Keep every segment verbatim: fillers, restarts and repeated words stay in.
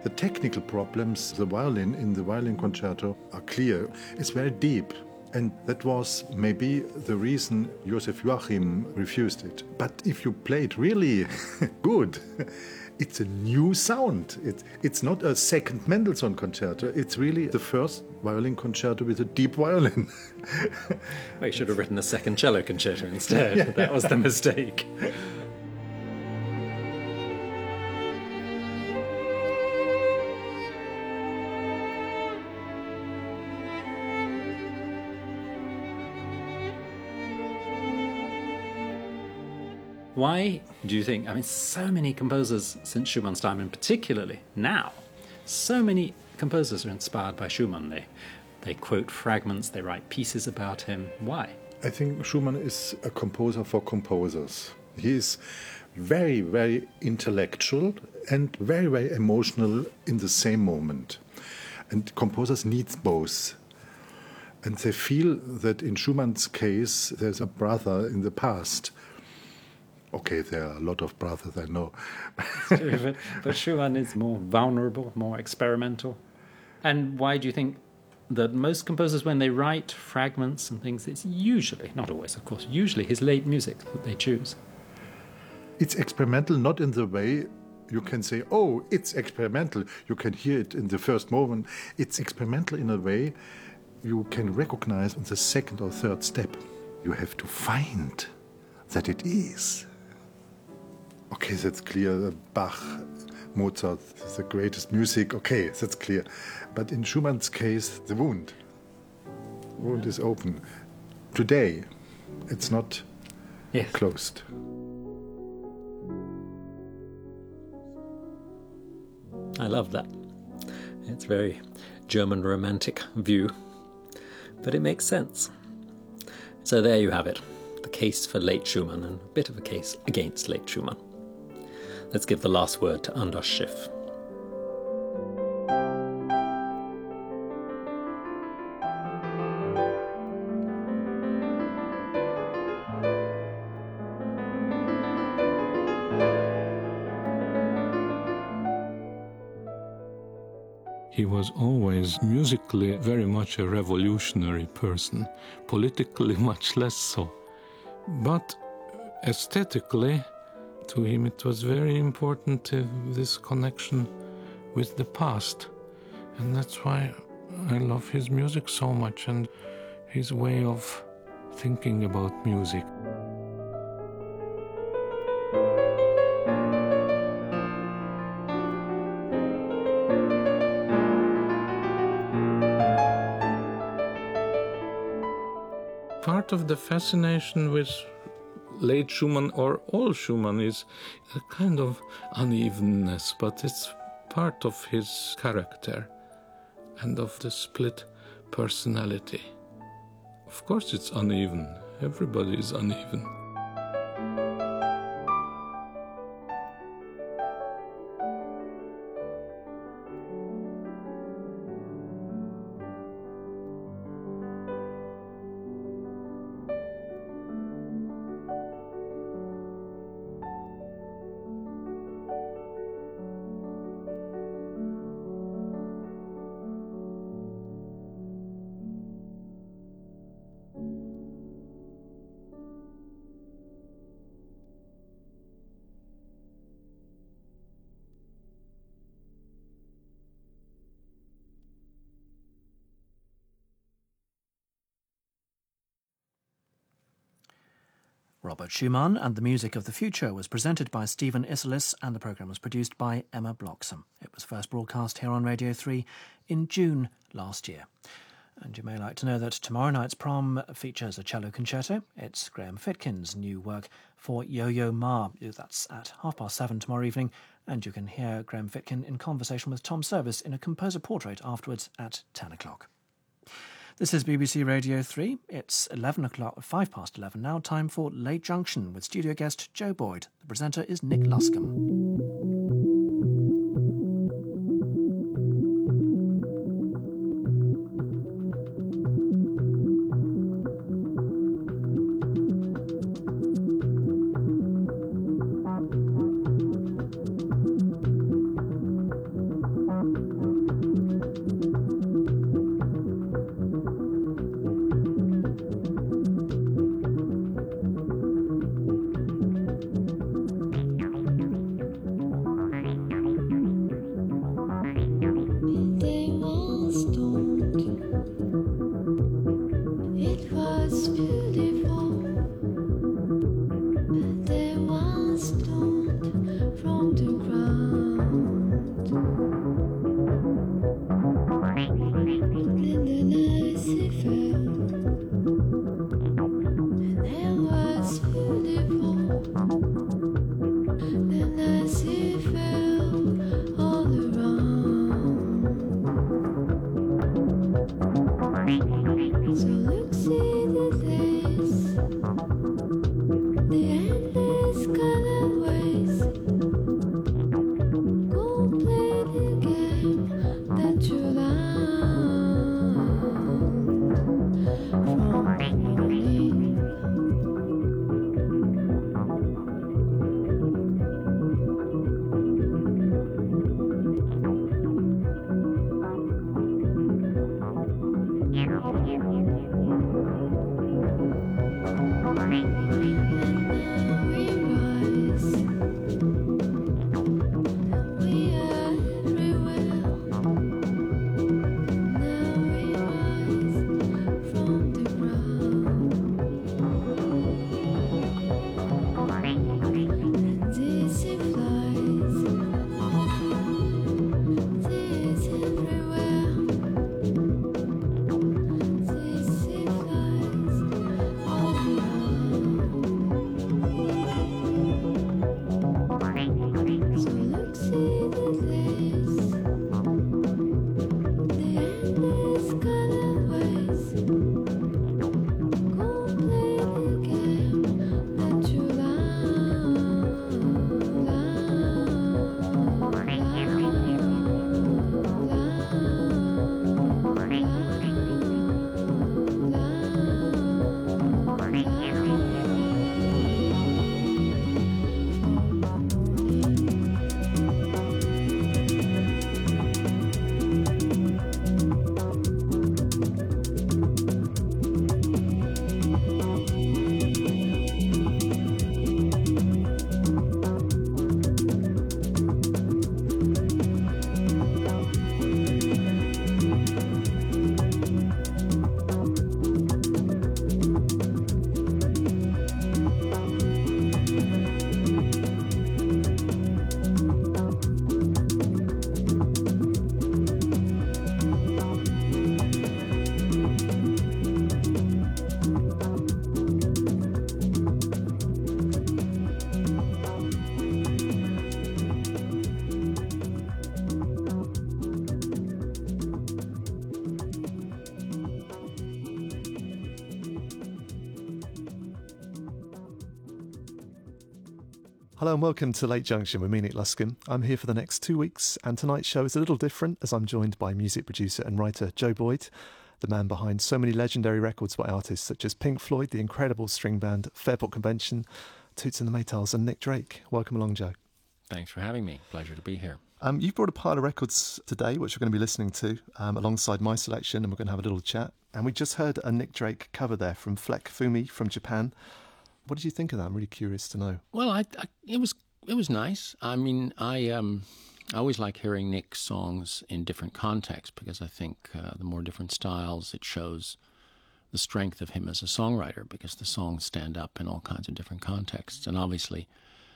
The technical problems, the violin in the violin concerto are clear. It's very deep. And that was maybe the reason Joseph Joachim refused it. But if you play it really good, it's a new sound. It, it's not a second Mendelssohn concerto. It's really the first violin concerto with a deep violin. Well, you should have written a second cello concerto instead. Yeah. That was the mistake. Why do you think, I mean, so many composers since Schumann's time, and particularly now, so many composers are inspired by Schumann. They, they quote fragments, they write pieces about him. Why? I think Schumann is a composer for composers. He is very, very intellectual and very, very emotional in the same moment. And composers need both. And they feel that in Schumann's case, there's a brother in the past. Okay, there are a lot of brothers, I know. True, but, but Schumann is more vulnerable, more experimental. And why do you think that most composers, when they write fragments and things, it's usually, not always, of course, usually his late music that they choose? It's experimental, not in the way you can say, oh, it's experimental. You can hear it in the first moment. It's experimental in a way you can recognize in the second or third step. You have to find that it is. Okay, that's clear. Bach, Mozart, the greatest music. Okay, that's clear. But in Schumann's case, the wound. The wound is open. Today, it's not yes. closed. I love that. It's a very German romantic view, but it makes sense. So there you have it. The case for late Schumann and a bit of a case against late Schumann. Let's give the last word to Anders Schiff. He was always musically very much a revolutionary person, politically much less so. But aesthetically, to him it was very important, uh, this connection with the past. And that's why I love his music so much and his way of thinking about music. Part of the fascination with late Schumann or all Schumann is a kind of unevenness, but it's part of his character and of the split personality. Of course it's uneven. Everybody is uneven. Robert Schumann and the Music of the Future was presented by Stephen Isserlis, and the programme was produced by Emma Bloxham. It was first broadcast here on Radio three in June last year. And you may like to know that tomorrow night's prom features a cello concerto. It's Graham Fitkin's new work for Yo-Yo Ma. That's at half past seven tomorrow evening, and you can hear Graham Fitkin in conversation with Tom Service in a composer portrait afterwards at ten o'clock. This is B B C Radio three. It's eleven o'clock, five past eleven now. Time for Late Junction with studio guest Joe Boyd. The presenter is Nick Luscombe. Hello and welcome to Late Junction with me, Nick Luscombe. I'm here for the next two weeks, and tonight's show is a little different as I'm joined by music producer and writer Joe Boyd, the man behind so many legendary records by artists such as Pink Floyd, the incredible string band Fairport Convention, Toots and the Maytals, and Nick Drake. Welcome along, Joe. Thanks for having me. Pleasure to be here. Um, you've brought a pile of records today, which we're going to be listening to, um, alongside my selection, and we're going to have a little chat. And we just heard a Nick Drake cover there from Fleck Fumi from Japan. What did you think of that? I'm really curious to know. Well, I, I, it was it was nice. I mean, I um, I always like hearing Nick's songs in different contexts because I think uh, the more different styles, it shows the strength of him as a songwriter because the songs stand up in all kinds of different contexts. And obviously,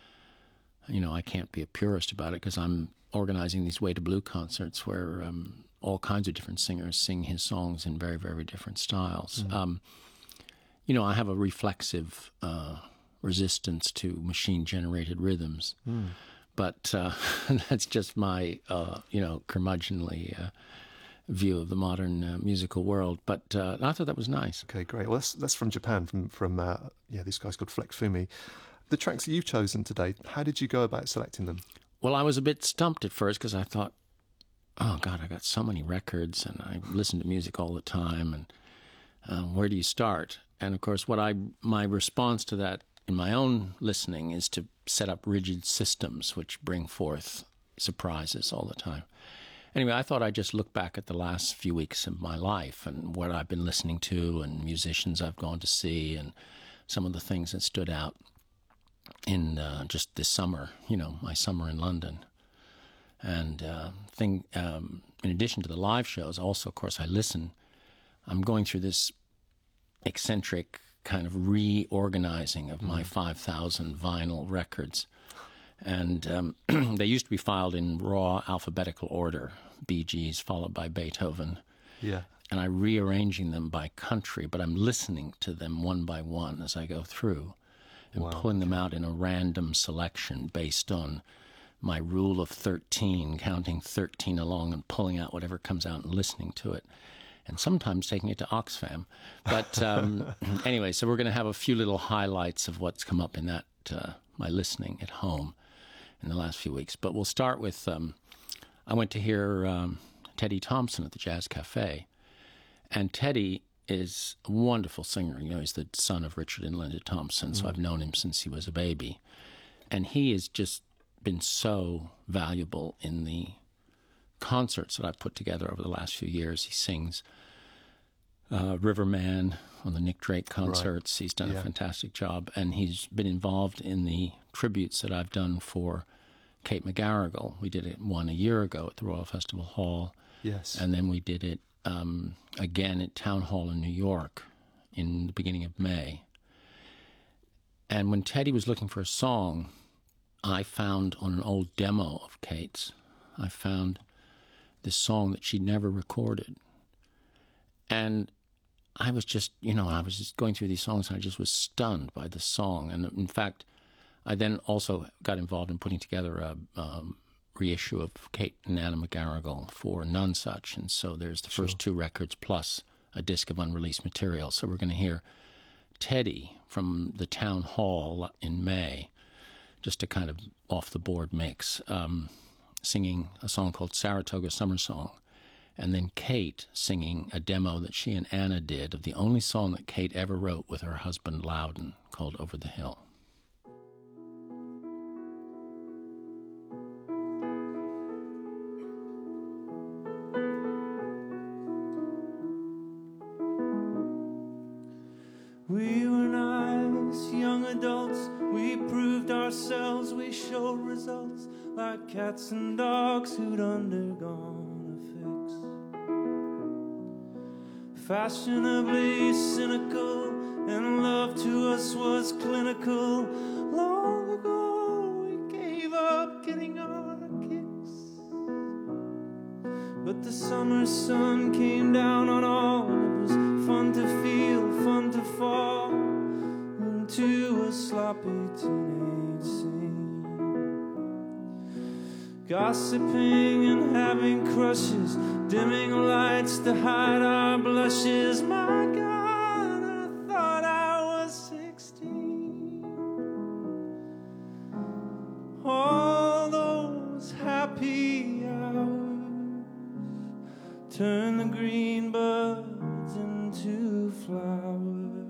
you know, I can't be a purist about it because I'm organizing these Way to Blue concerts where um, all kinds of different singers sing his songs in very, very different styles. Mm. Um, you know, I have a reflexive uh, resistance to machine-generated rhythms, mm. but uh, that's just my, uh, you know, curmudgeonly uh, view of the modern uh, musical world. But uh, I thought that was nice. Okay, great. Well, that's, that's from Japan, from, from uh, yeah, these guys called Fleck Fumi. The tracks that you've chosen today, how did you go about selecting them? Well, I was a bit stumped at first because I thought, oh, God, I got so many records and I listen to music all the time, and uh, where do you start? And, of course, what I my response to that in my own listening is to set up rigid systems which bring forth surprises all the time. Anyway, I thought I'd just look back at the last few weeks of my life and what I've been listening to and musicians I've gone to see and some of the things that stood out in uh, just this summer, you know, my summer in London. And uh, thing, um, in addition to the live shows, also, of course, I listen. I'm going through this eccentric kind of reorganizing of my five thousand vinyl records. And um, they used to be filed in raw alphabetical order, Bee Gees followed by Beethoven. Yeah. And I'm rearranging them by country, but I'm listening to them one by one as I go through and wow. pulling them out in a random selection based on my rule of thirteen, counting thirteen along and pulling out whatever comes out and listening to it. And sometimes taking it to Oxfam. But um, anyway, so we're going to have a few little highlights of what's come up in that, uh, my listening at home in the last few weeks. But we'll start with, um, I went to hear um, Teddy Thompson at the Jazz Cafe. And Teddy is a wonderful singer. You know, he's the son of Richard and Linda Thompson, so mm. I've known him since he was a baby. And he has just been so valuable in the concerts that I've put together over the last few years. He sings uh, Riverman on the Nick Drake concerts. Right. He's done yeah. a fantastic job. And he's been involved in the tributes that I've done for Kate McGarrigle. We did it one a year ago at the Royal Festival Hall. Yes. And then we did it um, again at Town Hall in New York in the beginning of May. And when Teddy was looking for a song, I found on an old demo of Kate's, I found this song that she'd never recorded. And I was just, you know, I was just going through these songs and I just was stunned by the song. And in fact, I then also got involved in putting together a um, reissue of Kate and Anna McGarrigle for Nonesuch. And so there's the sure. first two records plus a disc of unreleased material. So we're going to hear Teddy from the Town Hall in May, just a kind of off-the-board mix, um, singing a song called Saratoga Summer Song, and then Kate singing a demo that she and Anna did of the only song that Kate ever wrote with her husband Loudon, called Over the Hill. We were nice young adults, we proved ourselves, we showed results like cats and dogs who'd undergone a fix. Fashionably cynical, and love to us was clinical. Long ago we gave up getting our kicks, but the summer sun came down on all, and it was fun to feel, fun to fall into a sloppy teenage scene. Gossiping and having crushes, dimming lights to hide our blushes. My God, I thought I was sixteen. All those happy hours turn the green buds into flowers.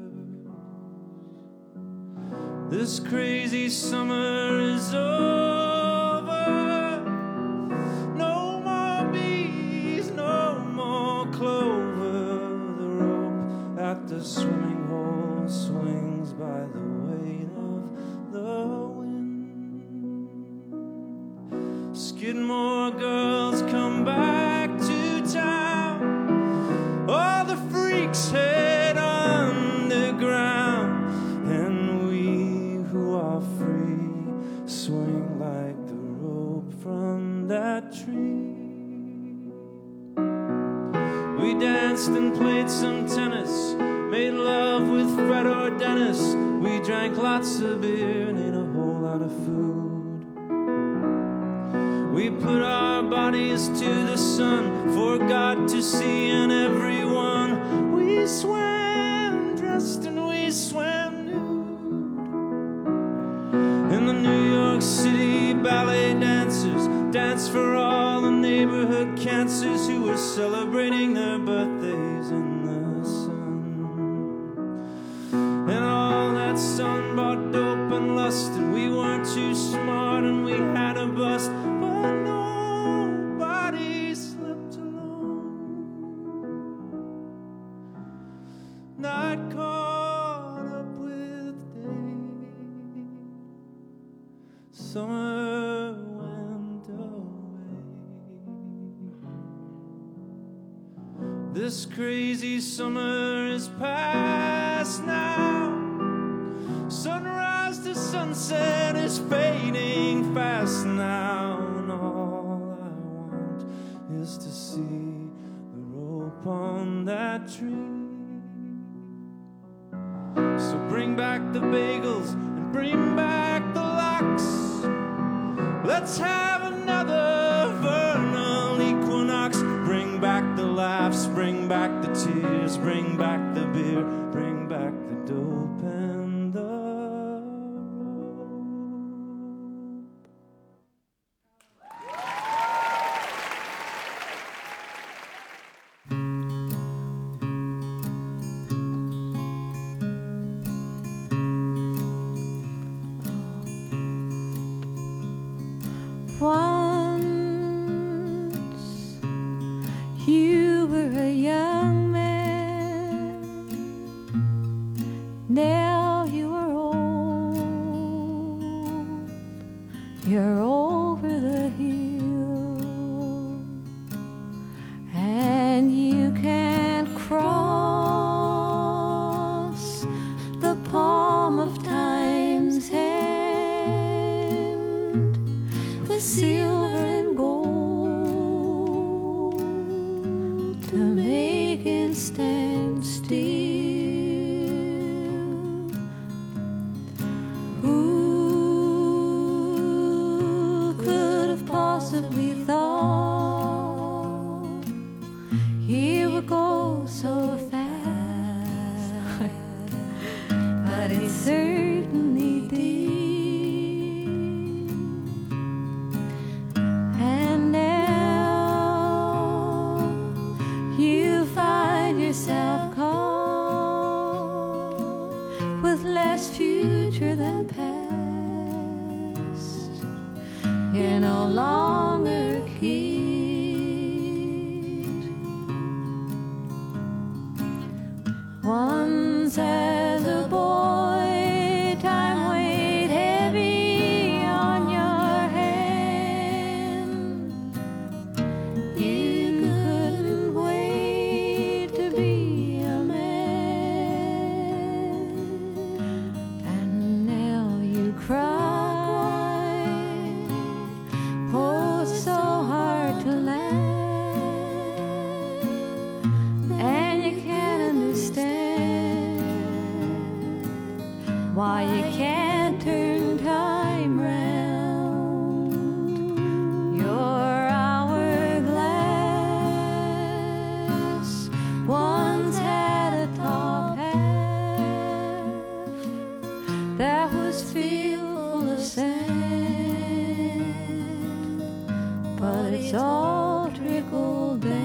This crazy summer is over. No more bees, no more clover. The rope at the swimming hole swings by the weight of the wind. Skidmore girls come back to town. All the freaks head underground. Swing like the rope from that tree. We danced and played some tennis, made love with Fred or Dennis. We drank lots of beer and ate a whole lot of food. We put our bodies to the sun for God to see and everyone. We swam dressed and we swam nude. And the New York City ballet dancers danced for all the neighborhood cancers who were celebrating their birthdays in the sun. And all that sun brought dope and lust, and we weren't too smart and we had a bust, but nobody slept alone. Night caught up with day. Summer went away. This crazy summer is past now. Sunrise to sunset is fading fast now. And all I want is to see the rope on that tree. So bring back the bagels and bring back the locks. Let's have another vernal equinox. Bring back the laughs, bring back the tears, bring back the beer, bring back the dope and the Once you were a young man but it certainly did. And now you find yourself caught with less future than past. You're no longer a kid. Once as a boy, time weighed heavy on your hand. You couldn't wait to be a man. And now you cry. Oh, it's so hard to laugh, and you can't understand why you can't turn time round. Your hourglass once had a top half that was filled of sand, but it's all trickled down.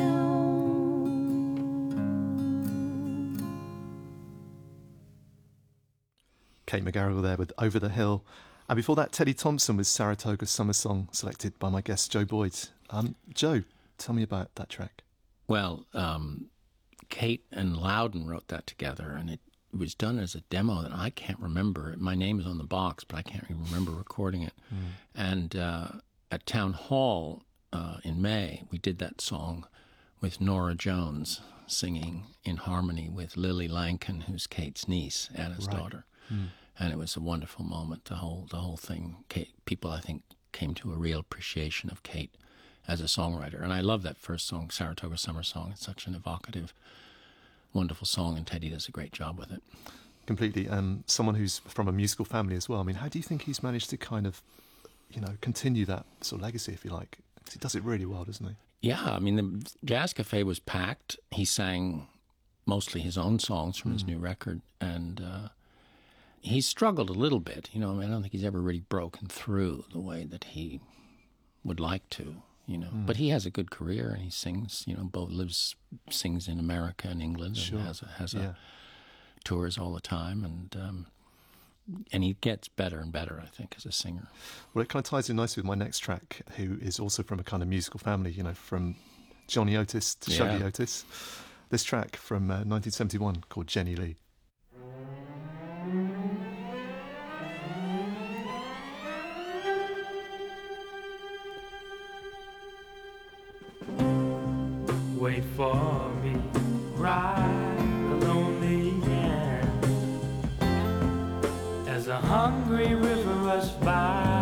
Kate McGarrigle there with Over the Hill. And before that, Teddy Thompson with Saratoga Summer Song, selected by my guest Joe Boyd. Um, Joe, tell me about that track. Well, um, Kate and Loudon wrote that together, and it was done as a demo that I can't remember. My name is on the box, but I can't even remember recording it. Mm. And uh, at Town Hall uh, in May, we did that song with Nora Jones singing in harmony with Lily Lankin, who's Kate's niece, Anna's right. daughter. Mm. And it was a wonderful moment. The whole the whole thing. Kate, people, I think, came to a real appreciation of Kate as a songwriter. And I love that first song, Saratoga Summer Song. It's such an evocative, wonderful song, and Teddy does a great job with it. Completely. Um, someone who's from a musical family as well. I mean, how do you think he's managed to kind of, you know, continue that sort of legacy, if you like? He does it really well, doesn't he? Yeah, I mean, the Jazz Cafe was packed. He sang mostly his own songs from mm. his new record, and uh, he struggled a little bit. You know, I mean, I don't think he's ever really broken through the way that he would like to, you know. Mm. But he has a good career, and he sings, you know, both lives, sings in America and England, sure. and has a, has yeah. a tours all the time, and um, and he gets better and better, I think, as a singer. Well, it kind of ties in nicely with my next track, who is also from a kind of musical family, you know, from Johnny Otis to Shuggy yeah. Otis. This track from uh, nineteen seventy-one called Jenny Lee. Wait for me, cry a lonely hand, as a hungry river rush by.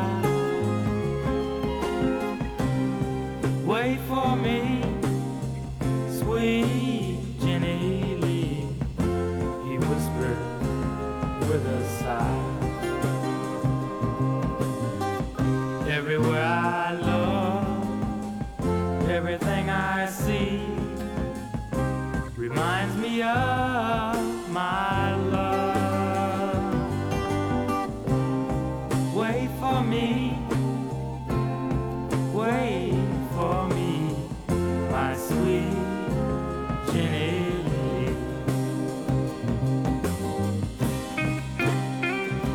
Wait for me, sweet Jenny Lee, he whispered with a sigh. Everywhere I look, everything I see reminds me of my love. Wait for me, wait for me, my sweet Jenny Lee.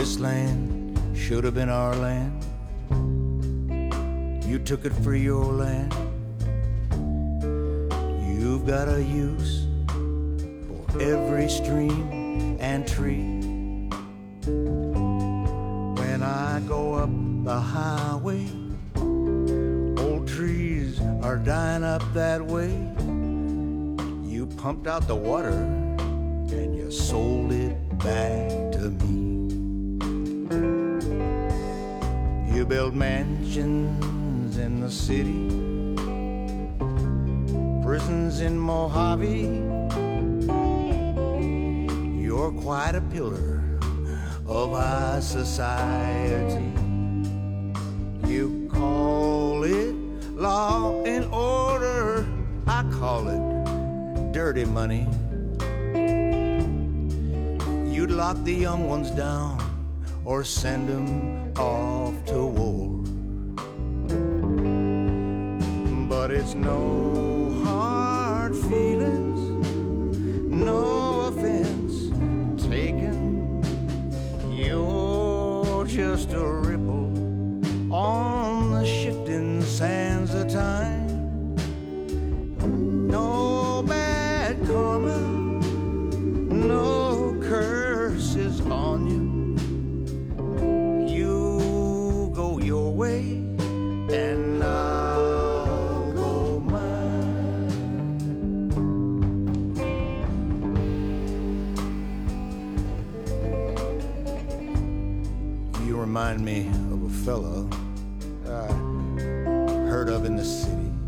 This land should have been our land. You took it for your land. You've got a use for every stream and tree. When I go up the highway, old trees are dying up that way. You pumped out the water and you sold it back to me. You build mansions in the city, prisons in Mojave. You're quite a pillar of high society. You call it law and order, I call it dirty money. You'd lock the young ones down or send them off to war. But it's no hard feelings, no offense taken. You're just a ripple on the shifting sands of time. No bad karma, no curses on you. You go your way and I'll go mine. You remind me of a fella I heard of in the city.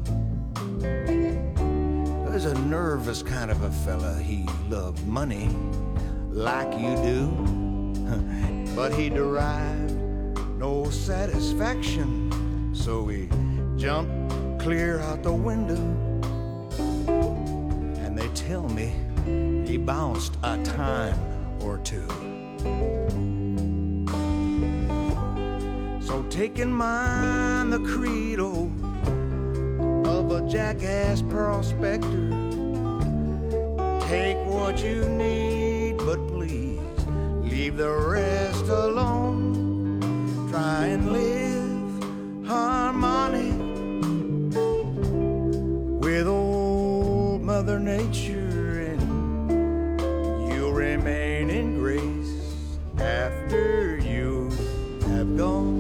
There's a nervous kind of a fella. He loved money like you do, but he derived no satisfaction, so he jumped clear out the window. And they tell me he bounced a time or two. So take in mind the credo of a jackass prospector. Take what you need, but please leave the rest alone. Try and live harmonic with old Mother Nature, and you'll remain in grace after you have gone.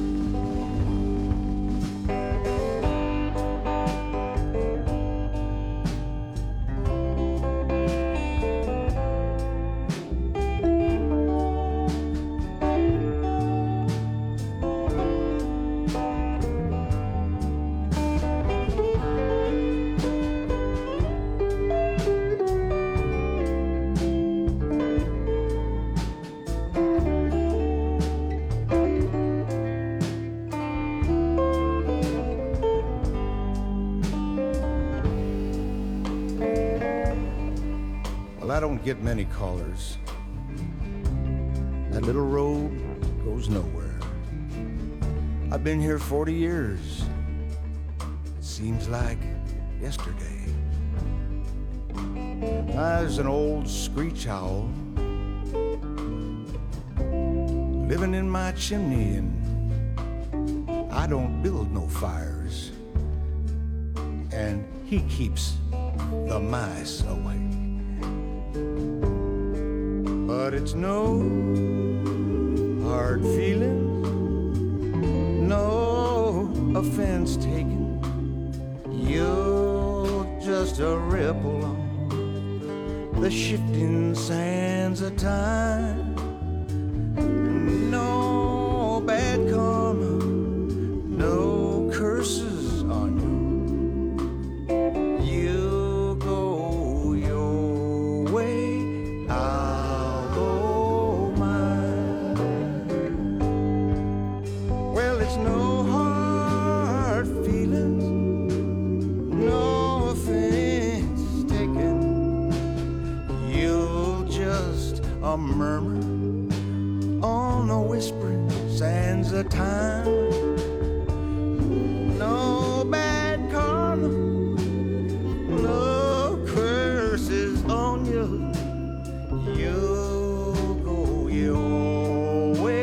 I don't get many callers. That little road goes nowhere. I've been here forty years. It seems like yesterday. I was an old screech owl living in my chimney, and I don't build no fires, and he keeps the mice away. But it's no hard feelings, no offense taken. You're just a ripple on the shifting sands of time. No bad karma, no curses on you. You go your way, I'll go mine. Well, it's no hard feelings, no offense taken. You're just a murmur on the whispering sands of time. No bad karma, no curses on you. You go your way.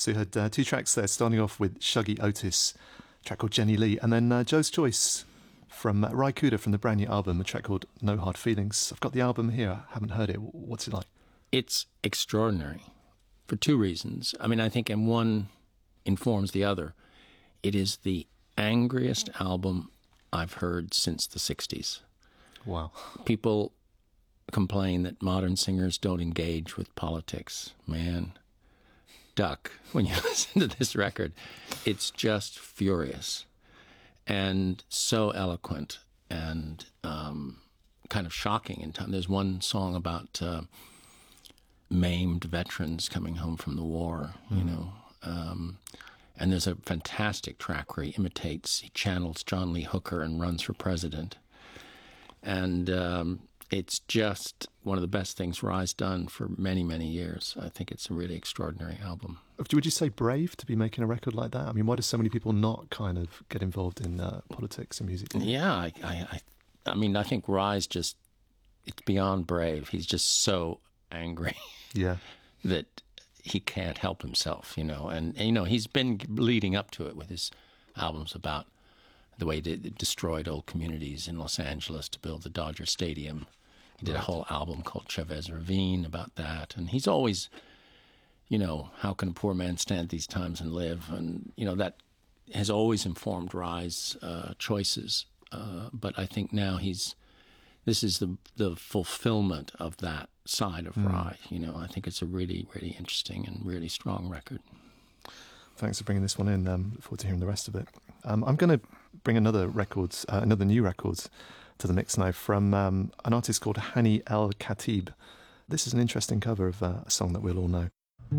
So you had uh, two tracks there, starting off with Shuggy Otis, a track called Jenny Lee, and then uh, Joe's Choice from uh, Ry Cooder from the brand new album, a track called No Hard Feelings. I've got the album here, I haven't heard it. What's it like? It's extraordinary for two reasons. I mean, I think, and one informs the other. It is the angriest album I've heard since the sixties. Wow. People complain that modern singers don't engage with politics. Man, duck, when you listen to this record, it's just furious and so eloquent and um, kind of shocking in time. There's one song about uh, maimed veterans coming home from the war, you mm. know. Um, and there's a fantastic track where he imitates, he channels John Lee Hooker and runs for president. And um, it's just one of the best things Ry's done for many, many years. I think it's a really extraordinary album. Would you say brave to be making a record like that? I mean, why do so many people not kind of get involved in uh, politics and music? Yeah, I, I, I, I mean, I think Ry's just, it's beyond brave. He's just so angry. Yeah. that he can't help himself, you know. And, and, you know, he's been leading up to it with his albums about the way they destroyed old communities in Los Angeles to build the Dodger Stadium. He did right. a whole album called Chavez Ravine about that. And he's always, you know, how can a poor man stand these times and live? And, you know, that has always informed Ry's uh, choices. Uh, but I think now he's, this is the the fulfillment of that side of mm. Ry. You know, I think it's a really, really interesting and really strong record. Thanks for bringing this one in. Um, look forward to hearing the rest of it. Um, I'm going to bring another records, uh, another new records to the mix now from um, an artist called Hani El Khatib. This is an interesting cover of uh, a song that we'll all know.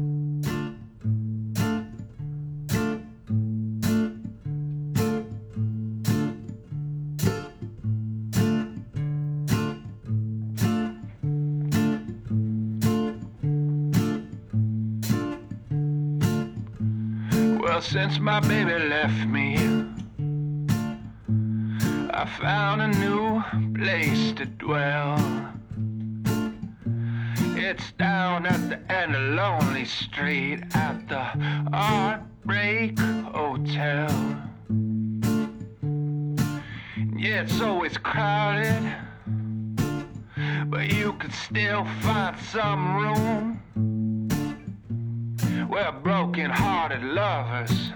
Since my baby left me, I found a new place to dwell. It's down at the end of Lonely Street at the Heartbreak Hotel. Yeah, it's always crowded, but you can still find some room where broken-hearted lovers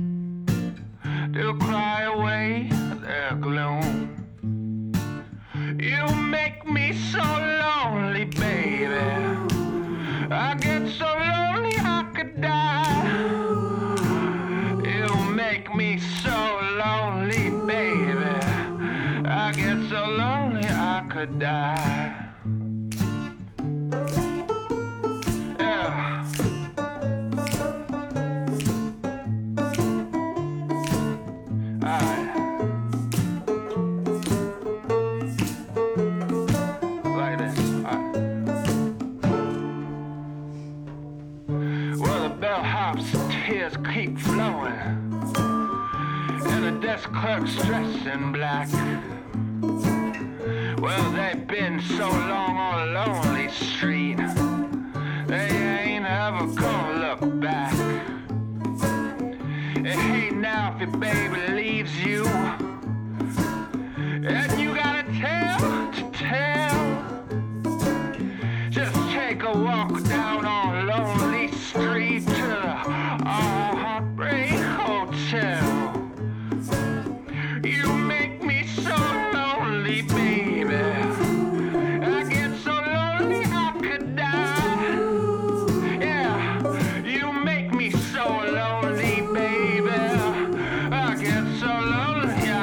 do cry away their gloom. You make me so lonely, baby. I get so lonely I could die. You make me so lonely, baby. I get so lonely I could die. Keep flowing, and the desk clerk's dressed in black. Well, they've been so long on a lonely street, they ain't ever gonna look back. And hey, now if your baby leaves you, and you got a tale to tell, just take a walk down on Lonely Street to the Heartbreak Hotel. You make me so lonely, baby. I get so lonely I could die. Yeah, you make me so lonely, baby. I get so lonely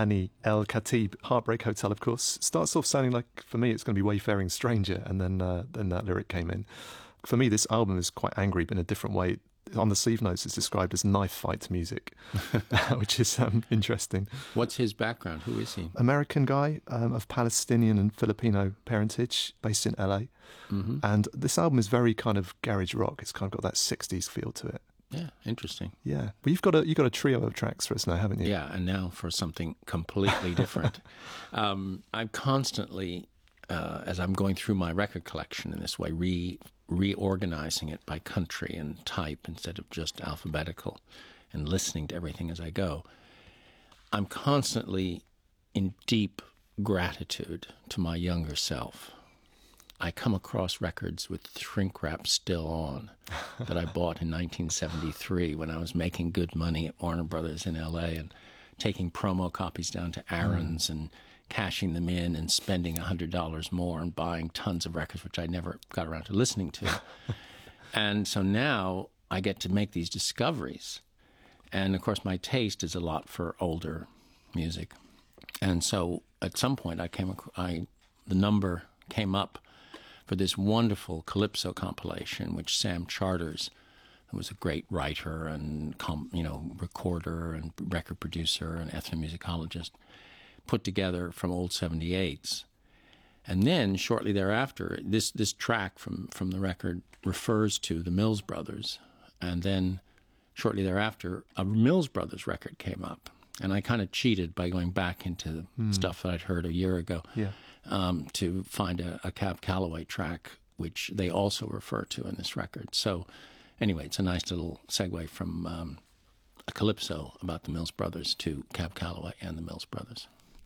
Hani El Khatib, Heartbreak Hotel, of course. Starts off sounding like, for me, it's going to be Wayfaring Stranger, and then uh, then that lyric came in. For me, this album is quite angry, but in a different way. On the sleeve notes, it's described as knife fight music, which is um, interesting. What's his background? Who is he? American guy um, of Palestinian and Filipino parentage, based in L A. Mm-hmm. And this album is very kind of garage rock. It's kind of got that sixties feel to it. Yeah, interesting. Yeah, but you've got a you've got a trio of tracks for us now, haven't you? Yeah, and now for something completely different. um, I'm constantly, uh, as I'm going through my record collection in this way, re reorganizing it by country and type instead of just alphabetical, and listening to everything as I go. I'm constantly in deep gratitude to my younger self. I come across records with shrink wrap still on that I bought in nineteen seventy-three when I was making good money at Warner Brothers in L A and taking promo copies down to Aaron's mm. and cashing them in and spending one hundred dollars more and buying tons of records, which I never got around to listening to. And so now I get to make these discoveries. And, of course, my taste is a lot for older music. And so at some point I came, I the number came up for this wonderful Calypso compilation, which Sam Charters, who was a great writer and you know recorder and record producer and ethnomusicologist, put together from old seventy-eights. And then shortly thereafter, this this track from, from the record refers to the Mills Brothers. And then shortly thereafter, a Mills Brothers record came up. And I kind of cheated by going back into mm. stuff that I'd heard a year ago. Yeah. Um, to find a, a Cab Calloway track, which they also refer to in this record. So anyway, it's a nice little segue from um, a Calypso about the Mills Brothers to Cab Calloway and the Mills Brothers.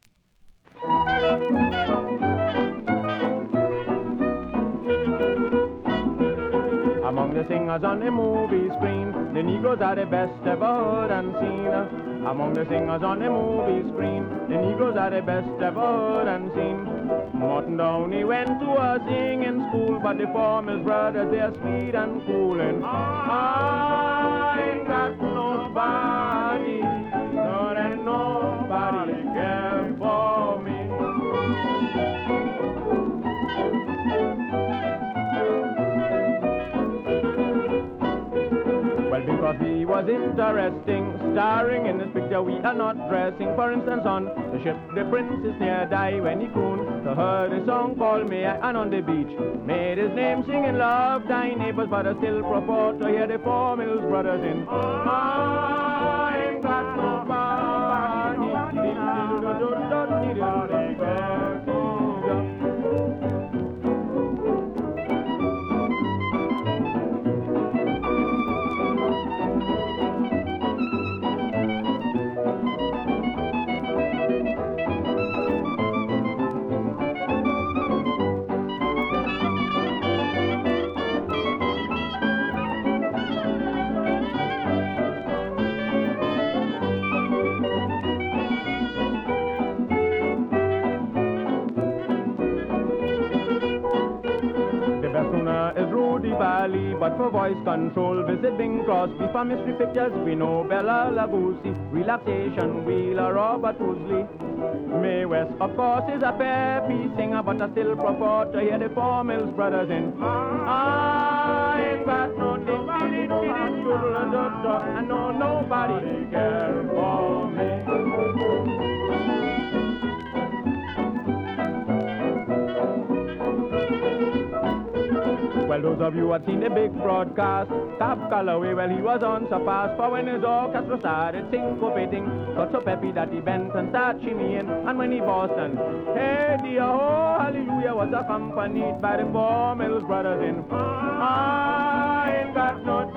Among the singers on the movie screen, the Negroes are the best ever heard and seen. Among the singers on the movie screen, the Negroes are the best ever heard and seen. Morton Downey went to a singing school, but the four Mills Brothers, they're sweet and cool. And I ain't got nobody, no, that nobody cares for me. Well, because he was interesting, starring in this picture we are not dressing. For instance, on the ship, the princess near die when he crooned to her the song called May I, and on the beach made his name singing love thy neighbors, but I still prefer to hear the four Mills Brothers in I ain't got nobody. Valley, but for voice control, visit Bing Crosby. For mystery pictures, we know Bella Lugosi. Relaxation, Wheeler, Robert Woolsey. Mae West, of course, is a peppy singer, but I still prefer to hear the four Mills Brothers in I ain't got no nobody, I know nobody cares for me. Well, those of you who had seen the big broadcast, Cab Calloway, well, he was on so fast. For when his orchestra started syncopating, got so peppy that he bent and started shimmying. And when he burst and, hey dear, oh, hallelujah, was accompanied by the four Mills Brothers in I ain't got no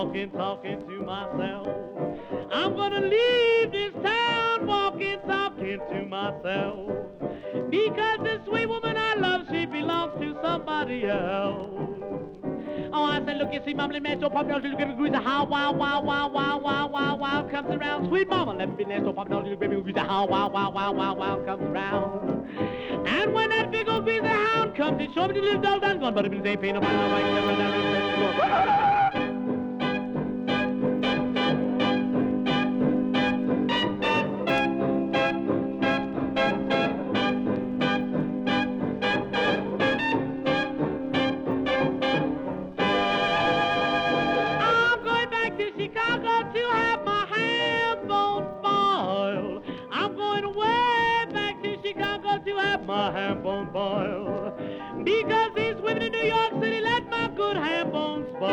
walking, talking to myself. I'm gonna leave this town, walking, talking to myself. Because this sweet woman I love, she belongs to somebody else. Oh, I said, look, you see, mama, let me so pop down, little baby goose, how, wow, wow, wow, wow, wow, wow, wow, comes around. Sweet mama, let me so pop down, little baby goose, how, wow, wow, wow, wow, wow, comes around. And when that big old greasy hound comes, it show me the little dog done gone, but if it ain't paying no mind, I'm like, never, never, never, my ham bone boil. Because these women in New York City let my good ham bones spoil.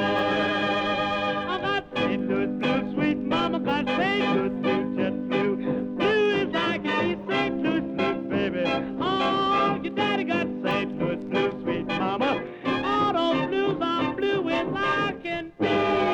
I got Saint Louis blue, sweet mama, got Saint Louis blue, jet blue. Blue is like it be Saint Louis blue, baby. Oh, your daddy got Saint Louis blue, sweet mama. All those blues are blue as I can be.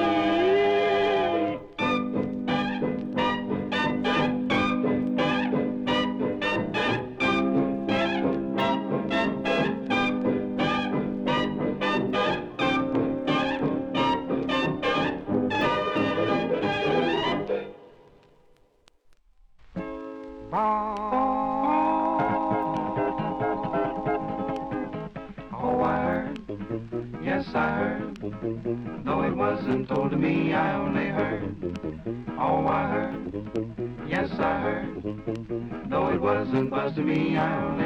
Though it wasn't told to me, I only heard. Oh, I heard. Yes, I heard. Though it wasn't buzzed to me, I only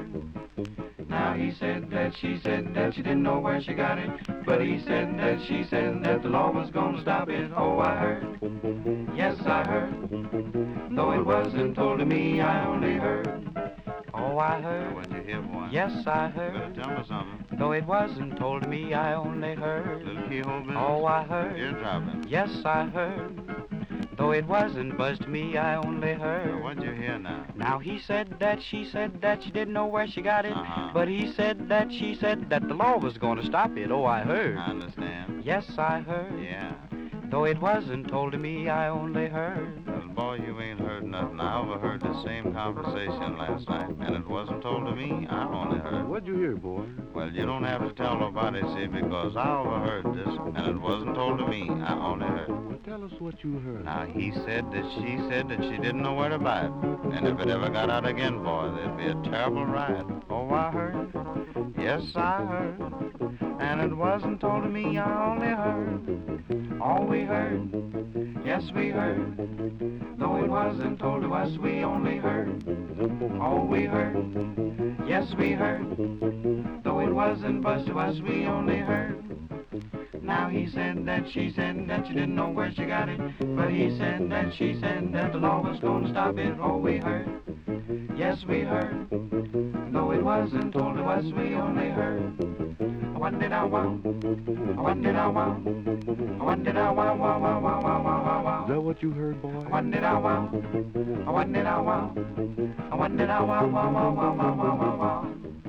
heard. Now he said that she said that she didn't know where she got it. But he said that she said that the law was gonna stop it. Oh, I heard. Yes, I heard. Though it wasn't told to me, I only heard. Oh, I heard. What you hear, boy? Yes, I heard. You better tell me something. Though it wasn't told to me, I only heard. Little keyhole business? Oh, I heard. Eardropping? Yes, I heard. Though it wasn't buzzed to me, I only heard. So what'd you hear now? Now he said that she said that she didn't know where she got it. Uh-huh. But he said that she said that the law was going to stop it. Oh, I heard. I understand. Yes, I heard. Yeah. Though it wasn't told to me, I only heard. Well, boy, you ain't heard nothing. I overheard the same conversation last night, and it wasn't told to me. I only heard. What'd you hear, boy? Well, you don't have to tell nobody, see, because I overheard this, and it wasn't told to me. I only heard. Well, tell us what you heard. Now, he said that she said that she didn't know where to buy it. And if it ever got out again, boy, there'd be a terrible riot. Oh, I heard. Yes, I heard. And it wasn't told to me. I only heard. All we heard. Yes, we heard. Though it wasn't told to us, we only heard. All we heard. Yes, we heard. Though it wasn't buzzed to us, we only heard. Now he said that she said that she didn't know where she got it. But he said that she said that the law was going to stop it. All we heard. Yes, we heard. Though it wasn't told to us, we only heard. What did I want? What did I want? What did I want? Wow, wow, wow, wow, wow, wow. Is that what you heard, boy? What did I want? What did I want? What did I want? Wow, wow, wow, wow, wow, wow, wow.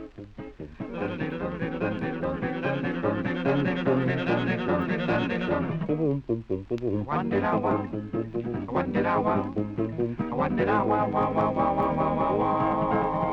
What did I want? What did I want? What did I want? Wow, wow, wow, wow, wow, wow, wow.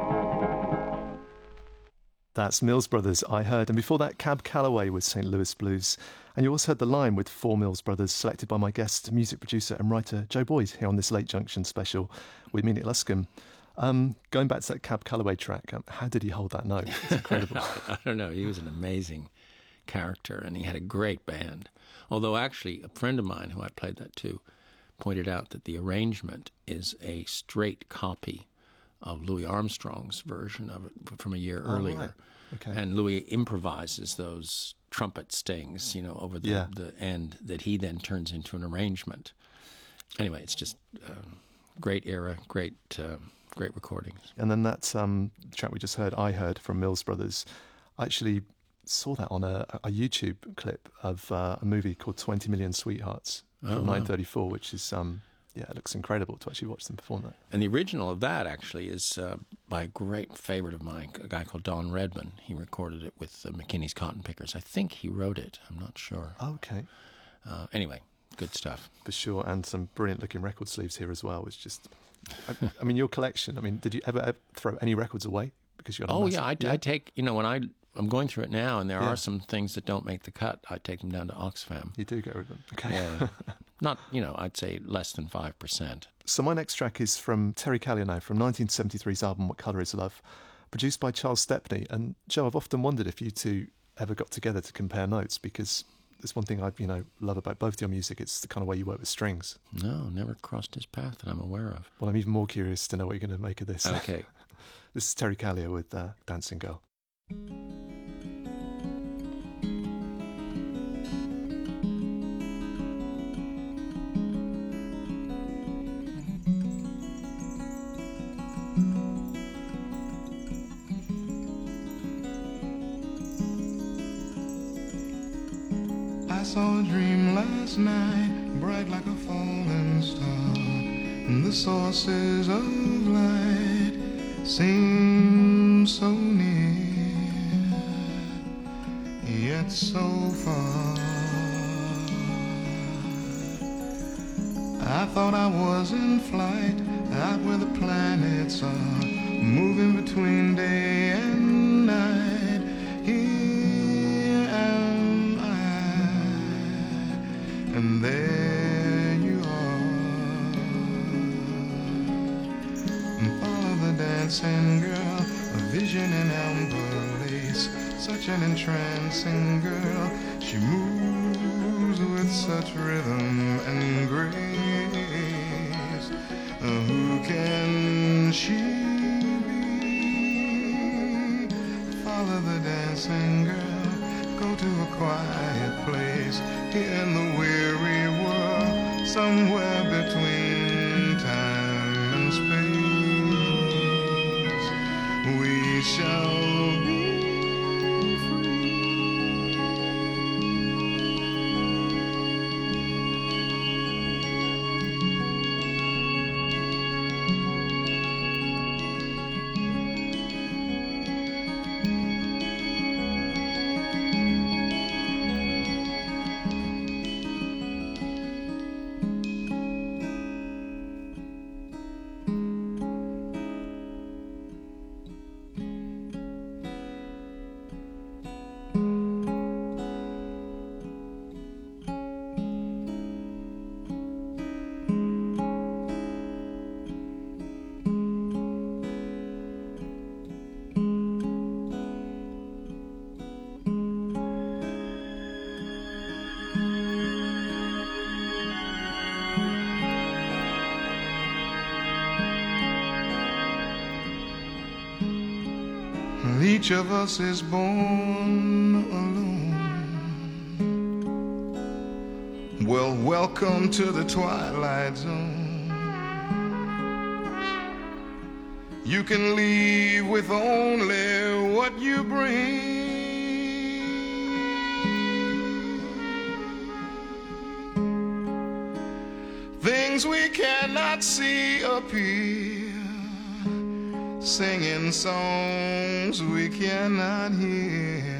That's Mills Brothers, I Heard. And before that, Cab Calloway with Saint Louis Blues. And you also heard The Line with Four Mills Brothers, selected by my guest, music producer and writer Joe Boyd, here on this Late Junction special with Munich Luscombe. Um, going back to that Cab Calloway track, um, how did he hold that note? It's incredible. I don't know. He was an amazing character, and he had a great band. Although, actually, a friend of mine who I played that to pointed out that the arrangement is a straight copy of Louis Armstrong's version of it from a year oh, earlier. Right. Okay. And Louis improvises those trumpet stings, you know, over the, yeah. the end that he then turns into an arrangement. Anyway, it's just uh, great era, great uh, great recordings. And then that um, track we just heard, I Heard, from Mills Brothers, I actually saw that on a, a YouTube clip of uh, a movie called twenty million Sweethearts from oh, wow. nine thirty-four, which is... Um, Yeah, it looks incredible to actually watch them perform that. And the original of that, actually, is uh, by a great favorite of mine, a guy called Don Redman. He recorded it with uh, McKinney's Cotton Pickers. I think he wrote it. I'm not sure. Okay. Uh, anyway, good stuff. For sure, and some brilliant-looking record sleeves here as well. It's just, I, I mean, your collection, I mean, did you ever, ever throw any records away? Because you got a Oh, massive, yeah, I, yeah, I take, you know, when I, I'm going through it now, and there Yeah. are some things that don't make the cut, I take them down to Oxfam. You do get rid of them. Okay. Yeah. Not, you know, I'd say less than five percent. So my next track is from Terry Callier now, from nineteen seventy-three's album What Colour Is Love, produced by Charles Stepney. And Joe, I've often wondered if you two ever got together to compare notes, because there's one thing I, you know, love about both your music. It's the kind of way you work with strings. No, never crossed his path that I'm aware of. Well, I'm even more curious to know what you're going to make of this. Okay. This is Terry Callier with uh, Dancing Girl. I saw a dream last night, bright like a falling star, and the sources of light seem so near, yet so far. I thought I was in flight, out where the planets are, moving between day and night. Here am I, and there you are. And follow the dancing girl, a vision in amber lace, such an entrancing girl. She moves with such rhythm and grace. Uh, who can she be? Follow the dancing girl, go to a quiet place here in the weary world, somewhere between time and space. We shall be each of us is born alone. Well, welcome to the twilight zone. You can leave with only what you bring. Things we cannot see appear, singing songs we cannot hear,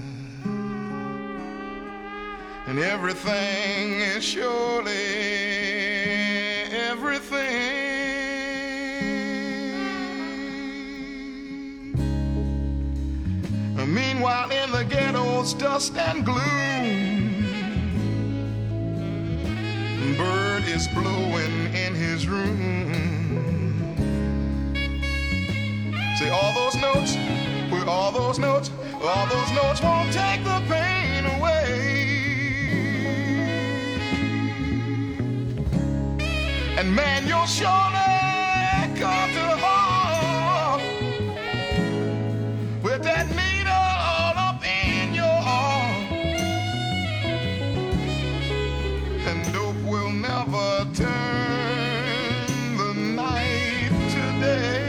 and everything is surely everything. Meanwhile, in the ghetto's dust and gloom, bird is blowing in his room. Say all those notes, with all those notes, all those notes won't take the pain away. And man, you'll surely come to harm with that needle all up in your arm. And dope will never turn the night to day.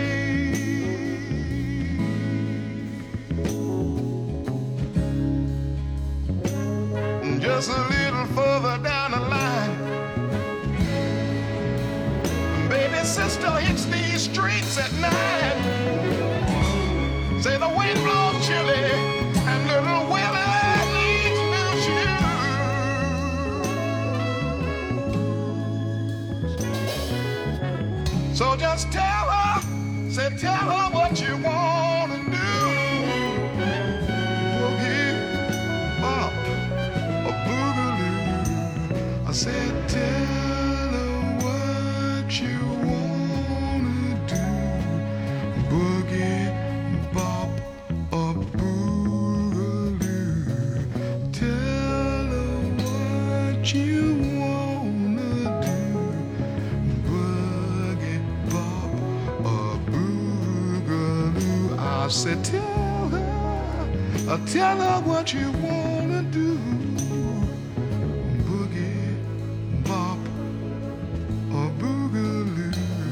Just a little further down the line, baby sister hits these streets at night. Say the wind blows chilly and little Willie needs new shoes. just tell her, say tell her what you wanna do. Boogie, bop, a boogaloo. I said tell her what you wanna do. Boogie, bop, a boogaloo. Tell her what you wanna do. Boogie, bop, a boogaloo. I said tell her, uh, tell her what you wanna do. Boogie, bop, a boogaloo.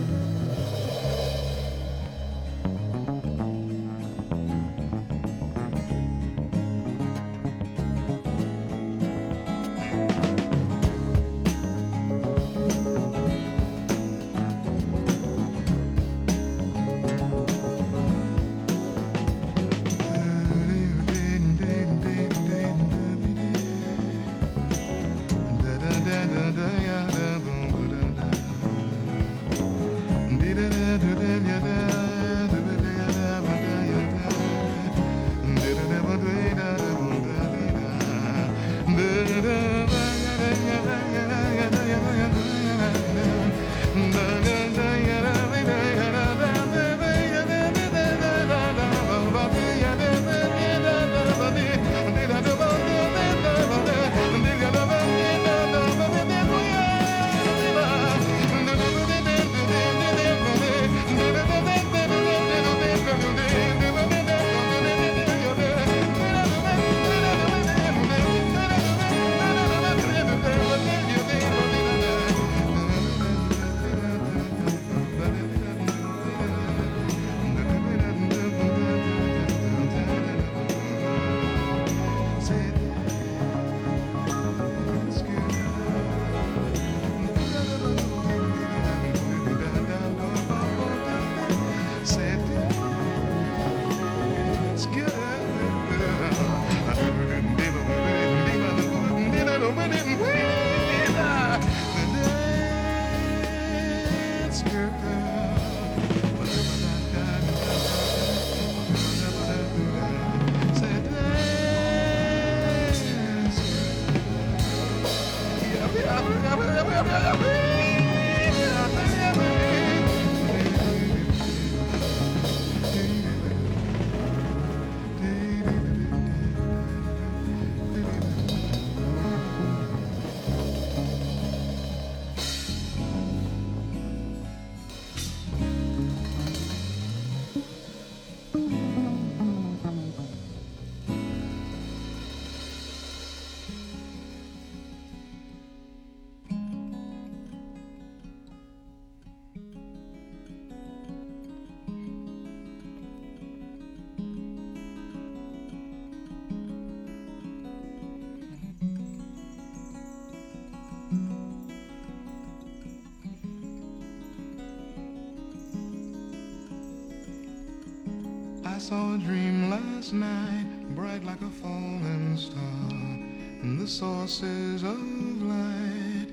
I saw a dream last night, bright like a falling star, and the sources of light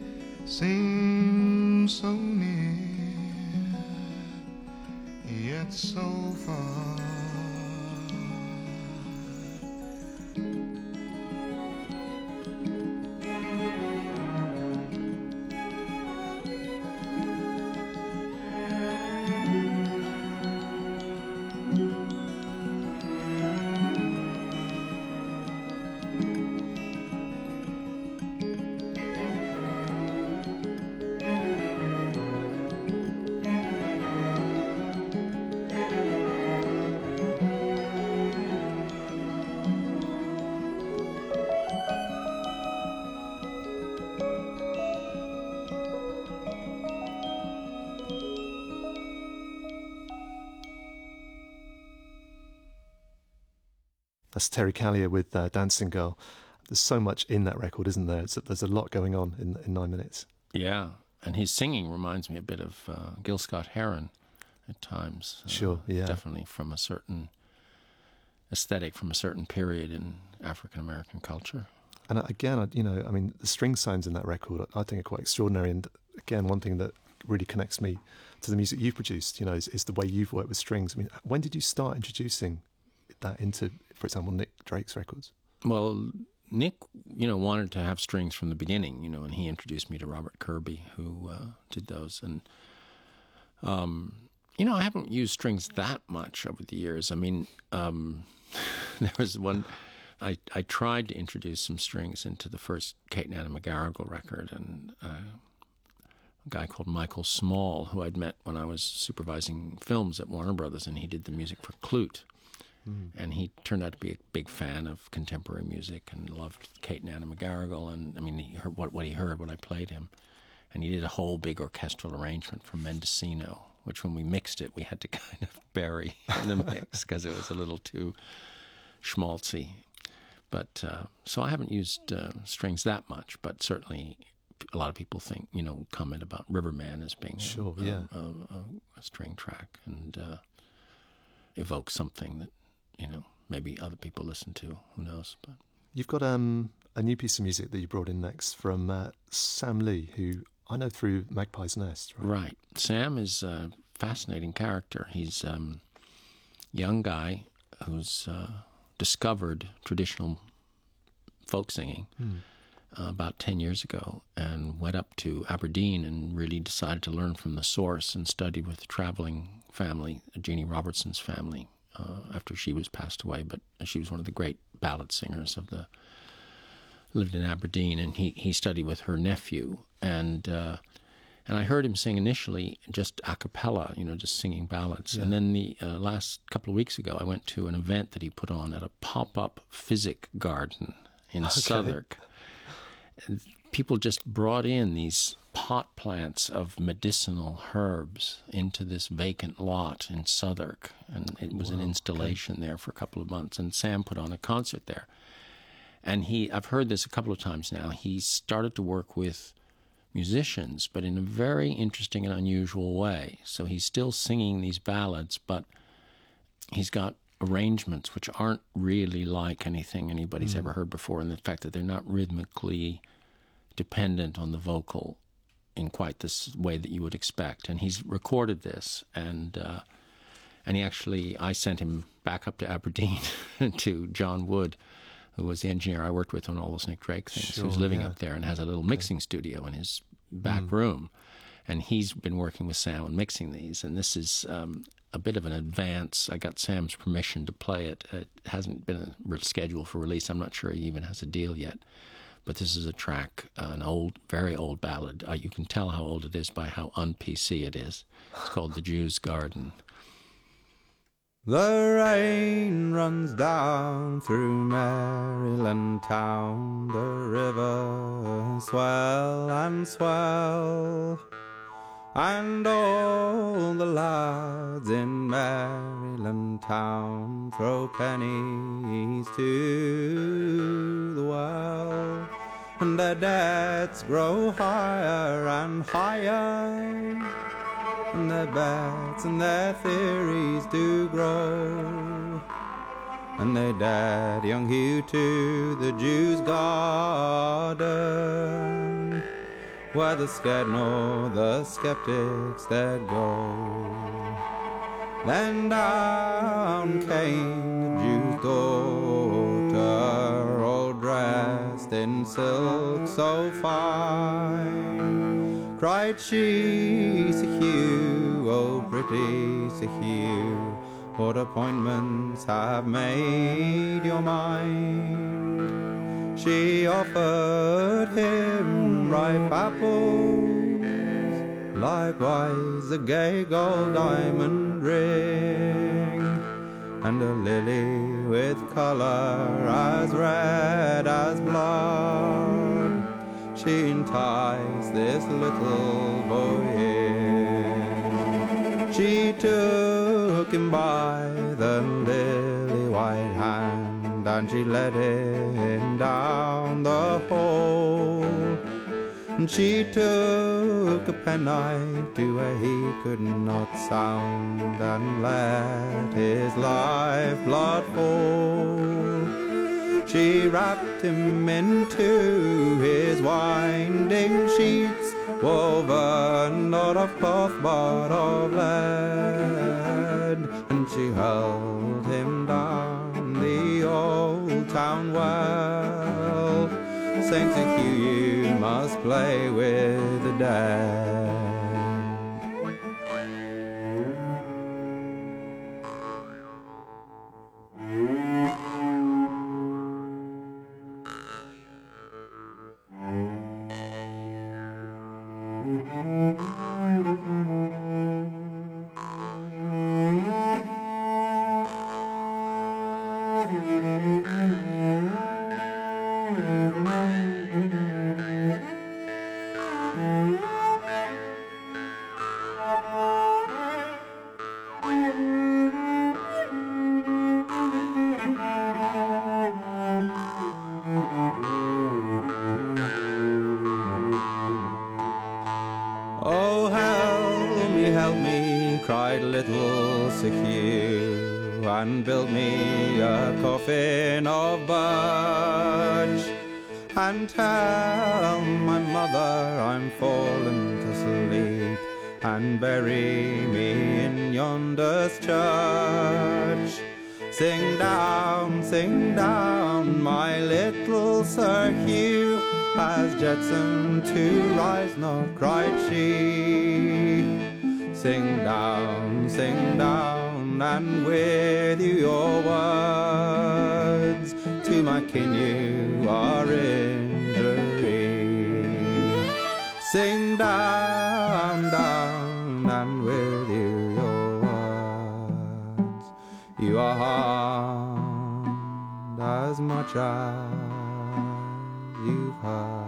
seem so near, yet so far. That's Terry Callier with uh, Dancing Girl. There's so much in that record, isn't there? It's, there's a lot going on in, in nine minutes. Yeah, and his singing reminds me a bit of uh, Gil Scott-Heron at times. Sure, uh, yeah. Definitely from a certain aesthetic, from a certain period in African-American culture. And again, you know, I mean, the string sounds in that record, I think, are quite extraordinary. And again, one thing that really connects me to the music you've produced, you know, is, is the way you've worked with strings. I mean, when did you start introducing that into, for example, Nick Drake's records? Well, Nick, you know, wanted to have strings from the beginning, you know, and he introduced me to Robert Kirby, who uh, did those. And, um, you know, I haven't used strings that much over the years. I mean, um, there was one, I, I tried to introduce some strings into the first Kate and Anna McGarrigle record, and uh, a guy called Michael Small, who I'd met when I was supervising films at Warner Brothers, and he did the music for Klute. Mm. And he turned out to be a big fan of contemporary music and loved Kate and Anna McGarrigle. And, I mean, he heard what, what he heard when I played him. And he did a whole big orchestral arrangement from Mendocino, which when we mixed it, we had to kind of bury in the mix because it was a little too schmaltzy. But, uh, so I haven't used uh, strings that much, but certainly a lot of people think, you know, comment about Riverman as being sure, a, yeah. a, a, a string track and uh, evoke something that, you know, maybe other people listen to. Who knows? But you've got um, a new piece of music that you brought in next from uh, Sam Lee, who I know through Magpie's Nest. Right. right. Sam is a fascinating character. He's a um, young guy who's uh, discovered traditional folk singing hmm. uh, about ten years ago and went up to Aberdeen and really decided to learn from the source and study with the traveling family, Jeannie Robertson's family, uh, after she was passed away. But she was one of the great ballad singers of the, lived in Aberdeen, and he, he studied with her nephew. And uh, and I heard him sing initially just a cappella, you know, just singing ballads. Yeah. And then the uh, last couple of weeks ago, I went to an event that he put on at a pop-up physic garden in okay. Southwark. And people just brought in these pot plants of medicinal herbs into this vacant lot in Southwark. And it was wow. an installation okay. there for a couple of months. And Sam put on a concert there. And he, I've heard this a couple of times now, he started to work with musicians, but in a very interesting and unusual way. So he's still singing these ballads, but he's got arrangements which aren't really like anything anybody's mm. ever heard before, and the fact that they're not rhythmically dependent on the vocal in quite this way that you would expect. And he's recorded this, and uh, and he actually, I sent him back up to Aberdeen to John Wood, who was the engineer I worked with on all those Nick Drake things, sure, who's living yeah. up there and has a little mixing okay. studio in his back mm. room. And he's been working with Sam on mixing these. And this is um, a bit of an advance. I got Sam's permission to play it. It hasn't been a schedule for release. I'm not sure he even has a deal yet. But this is a track, uh, an old, very old ballad. Uh, you can tell how old it is by how un-P C it is. It's called The Jew's Garden. The rain runs down through Maryland town, the river swell and swell, and all the lads in Maryland town throw pennies to the well, and their debts grow higher and higher, and their bets and their theories do grow, and they dad young Hugh to the Jew's garden, where the scared nor the skeptics that go. Then down came the Jew's daughter, all dressed in silk so fine. Cried she, Sir Hugh, oh pretty Sir Hugh, what appointments have made your mind? She offered him ripe apples, likewise a gay gold diamond ring, and a lily with colour as red as blood. She enticed this little boy in. She took him by the lily white hand, and she led him down the hall. And she took a penknife to where he could not sound, and let his lifeblood fall. She wrapped him into his winding sheets, woven not of cloth but of lead, and she held him down the old town well, saying to Hugh, you must play with the dead. Oh, help me, help me, cried little Sir Hugh, and built me a coffin of birch, and tell my mother I'm fallen to sleep, and bury me in yonder's church. Sing down, sing down, my little Sir Hugh has jetsam to rise not, cried she. Sing down, sing down, and with you your words, to my kin you are injury. Sing down, down, and with you your words, you are harmed as much as you've heard.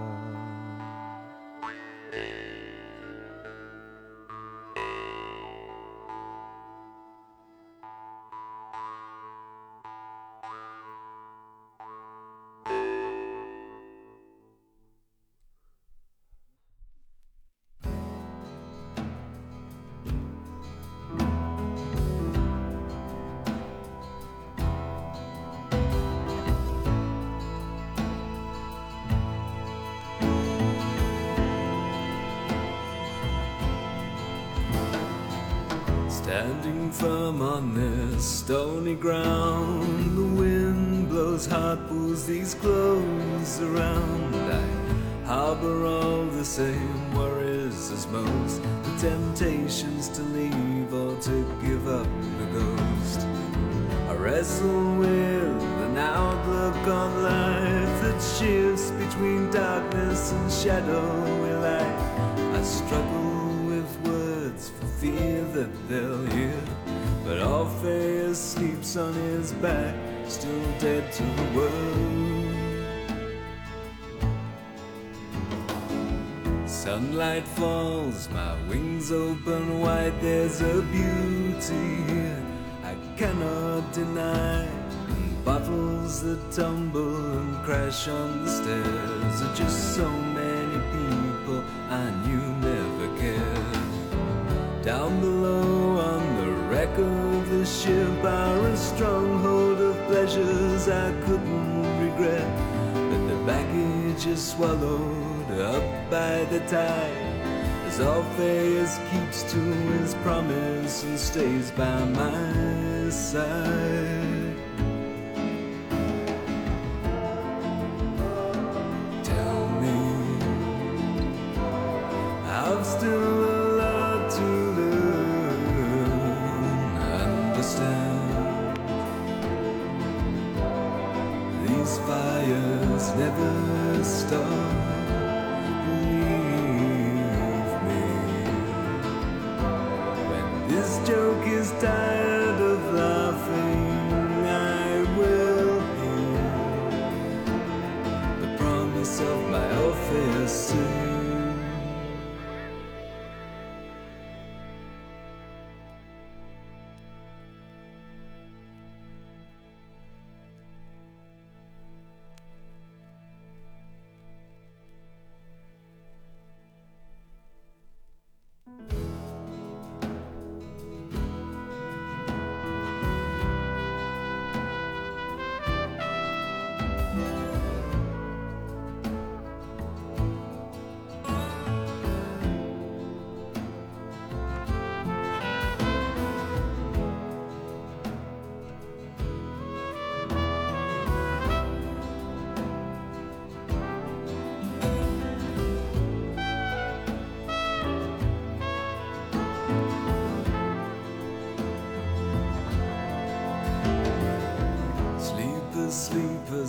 Standing firm on this stony ground, the wind blows hard, pulls these clothes around. I harbor all the same worries as most, the temptations to leave or to give up the ghost. I wrestle with an outlook on life that shifts between darkness and shadow with light. I struggle with words for fear that they'll hear, but Orpheus sleeps on his back, still dead to the world. Sunlight falls, my wings open wide, there's a beauty here I cannot deny. And bottles that tumble and crash on the stairs are just so many people I knew never cared. Down below on the wreck of the ship are a stronghold of pleasures I couldn't regret, but the baggage is swallowed up by the tide, as Orpheus keeps to his promise and stays by my side. Tell me, I've still a lot to learn, understand. These fires never stop. This joke is tired of laughing, I will hear the promise of my Orpheus sing.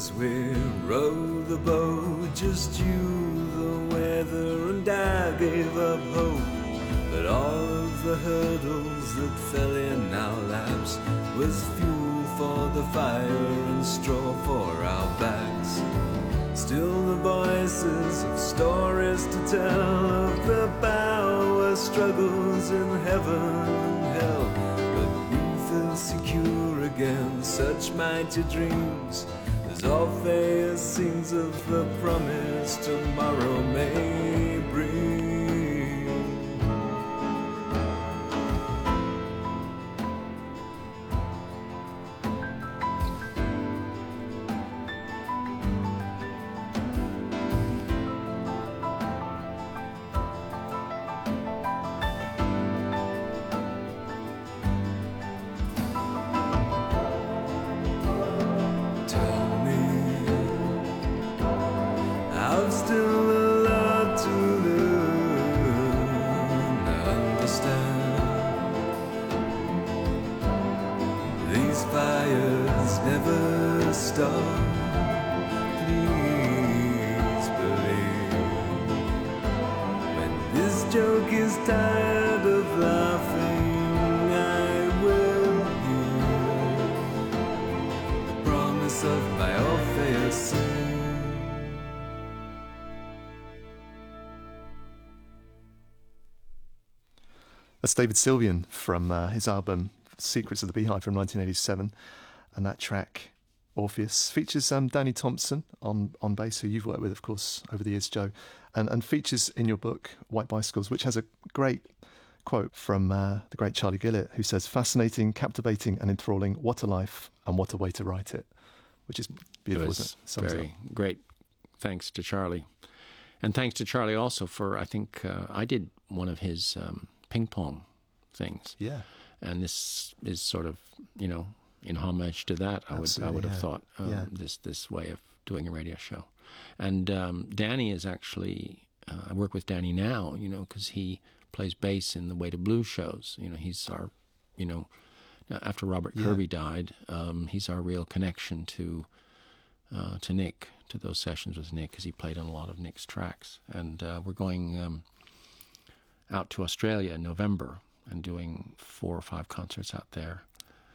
as we rowed the boat, just you, the weather, and I gave up hope. But all of the hurdles that fell in our laps was fuel for the fire and straw for our backs. Still the voices of stories to tell of the power struggles in heaven and hell. But we feel secure against such mighty dreams as Orpheus sings of the promise tomorrow may bring. That's David Sylvian from uh, his album Secrets of the Beehive from nineteen eighty-seven, and that track Orpheus features um, Danny Thompson on, on bass, who you've worked with, of course, over the years, Joe, and, and features in your book White Bicycles, which has a great quote from uh, the great Charlie Gillett, who says, "Fascinating, captivating and enthralling, what a life and what a way to write it," which is beautiful, it isn't it? Sums very up. Great. Thanks to Charlie. And thanks to Charlie also for, I think, uh, I did one of his um, ping pong things. Yeah. And this is sort of, you know, in homage to that, I would I would have yeah. thought, um, Yeah. this this way of doing a radio show. And um, Danny is actually, uh, I work with Danny now, you know, because he plays bass in the Way to Blue shows. You know, he's our, you know, after Robert Yeah. Kirby died, um, he's our real connection to uh, to Nick, to those sessions with Nick, because he played on a lot of Nick's tracks. And uh, we're going um, out to Australia in November and doing four or five concerts out there,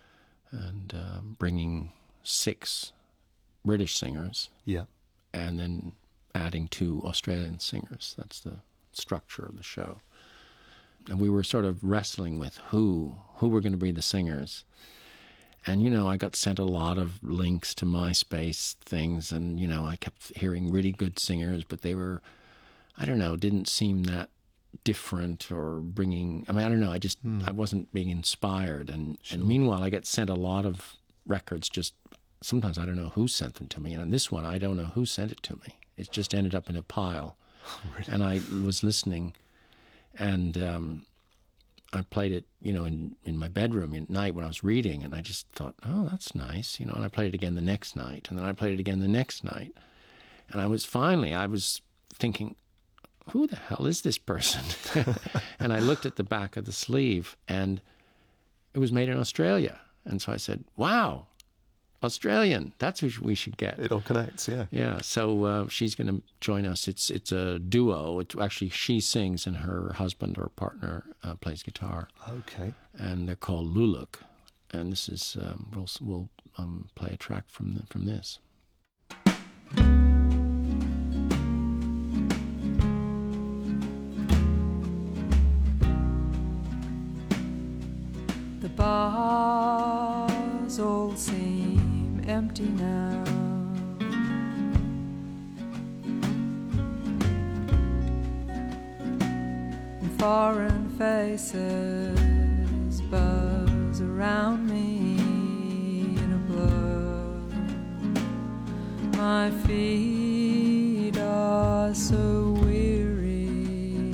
and um, bringing six British singers. Yeah. And then adding two Australian singers. That's the structure of the show. And we were sort of wrestling with who, who were going to be the singers. And, you know, I got sent a lot of links to MySpace things, and, you know, I kept hearing really good singers, but they were, I don't know, didn't seem that different or bringing, I mean, I don't know, I just, Mm. I wasn't being inspired. And, and meanwhile, I get sent a lot of records, just, sometimes I don't know who sent them to me. And this one, I don't know who sent it to me. It just ended up in a pile. Really? And I was listening, and um, I played it, you know, in, in my bedroom at night when I was reading, and I just thought, oh, that's nice, you know, and I played it again the next night, and then I played it again the next night. And I was finally, I was thinking, who the hell is this person? And I looked at the back of the sleeve, and it was made in Australia. And so I said, wow, Australian, that's who we should get. It all connects, yeah. Yeah, so uh, she's going to join us. It's it's a duo. It's actually, she sings and her husband or partner uh, plays guitar. Okay. And they're called Luluk. And this is, um, we'll, we'll um, play a track from the, from this. The bars all seem empty now. And foreign faces buzz around me in a blur. My feet are so weary,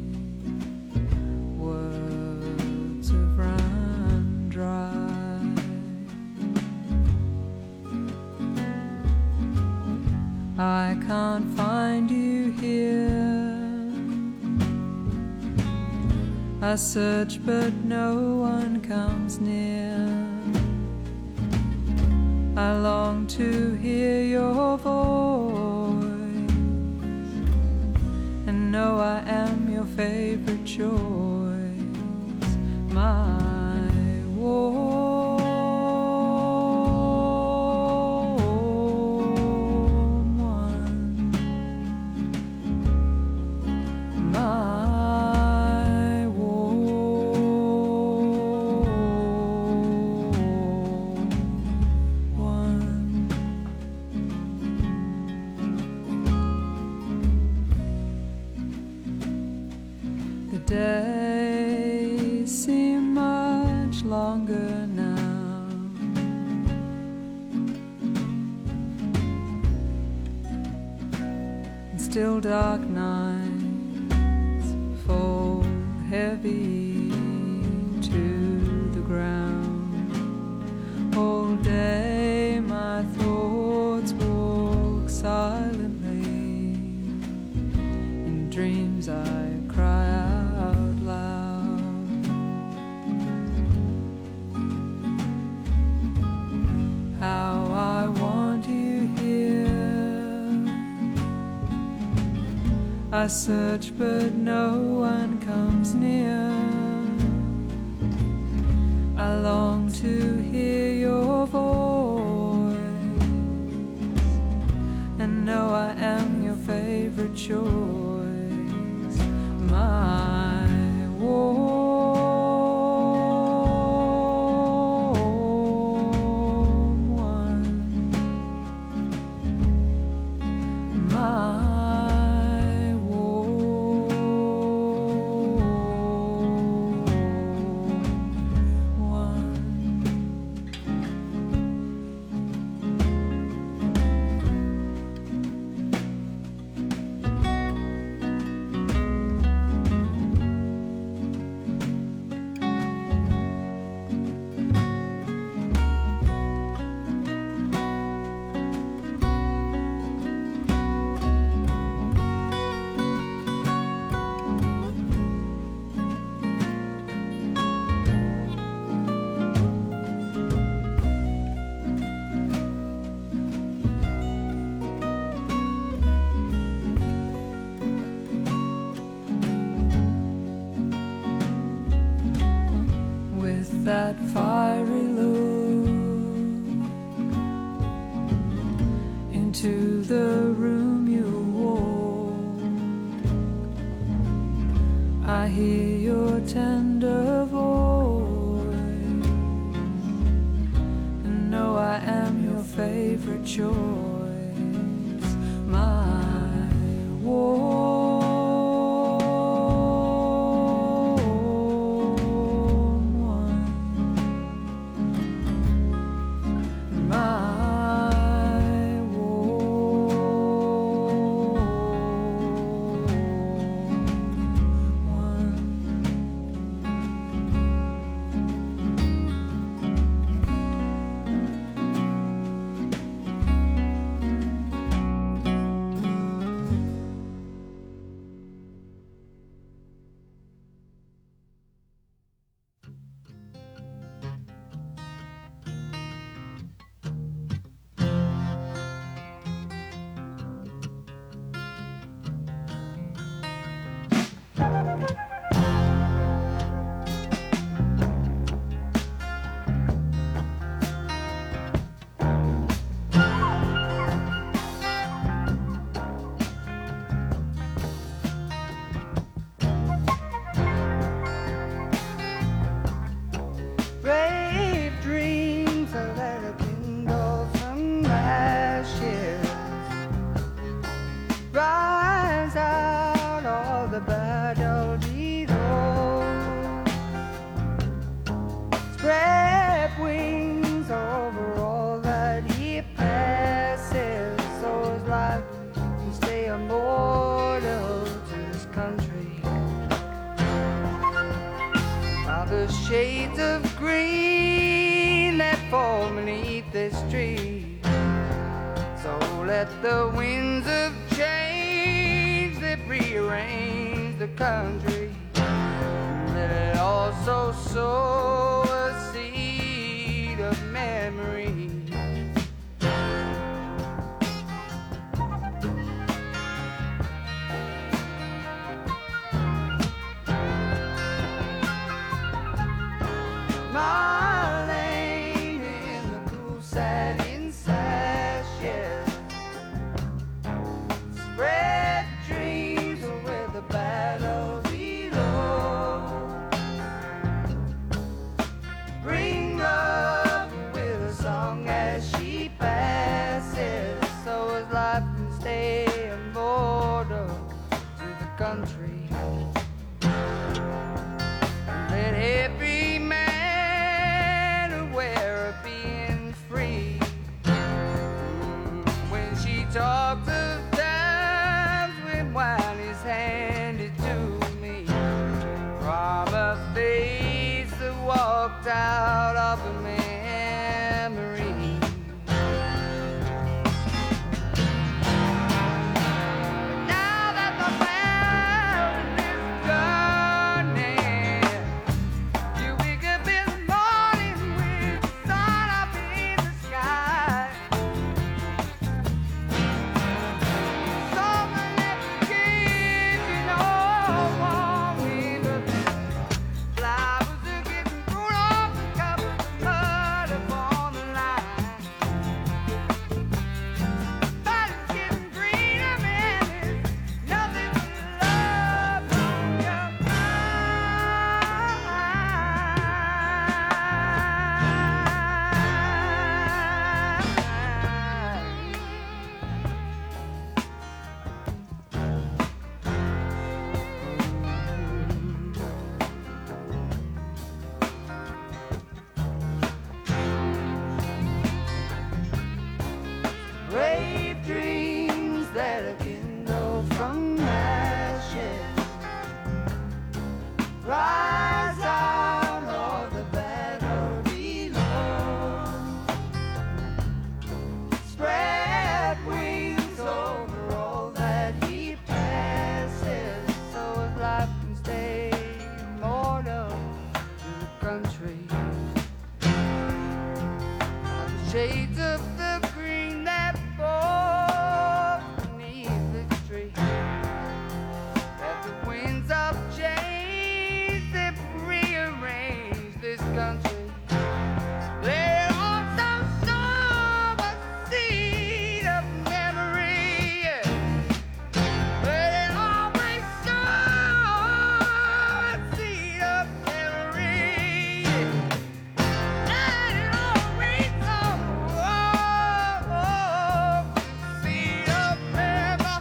words have run dry. I can't find you here. I search but no one comes near. I long to hear your voice and know I am your favorite choice, my warm one, my warm one. The days seem much longer now, and still dark nights fall heavy to the ground. All day my thoughts walk silently, in dreams I cry out loud. How I want you here. I search but no one comes near. I long to hear your voice and know I am your favorite choice, my warm one, my warm one. With that fiery look into the room you walk, I hear your tender voice and know I am your favorite choice, my warm one, my warm one. Brave dreams are that a kindle from ashes, rise out of the battle below, spread wings over all that he passes, so his life can stay immortal to his country. While the shades of green that fall beneath this tree, so let the winds of change that rearrange the country, let it also sow a seed of memory stay immortal to the country. Let every man aware of being free. When she talks of times when wine is handed to me from a face that walked out of a memory. Now that the mountain is turning, you wake up in the morning with the sun up in the sky. Someone left the cage, you know, warm in the flowers are getting thrown off the cover, mud upon the line. But it's getting greener, man, there's nothing but love on your brave dreams that are kindled from ashes rise out of the battle below. Spread wings over all that he passes, so his life can stay immortal to the country. Are the shades of the green that fall beneath the tree, that the winds of change that rearrange this country. They also sow a seed of memory, but it always sow a seed of memory. And it always sow a seed of memory.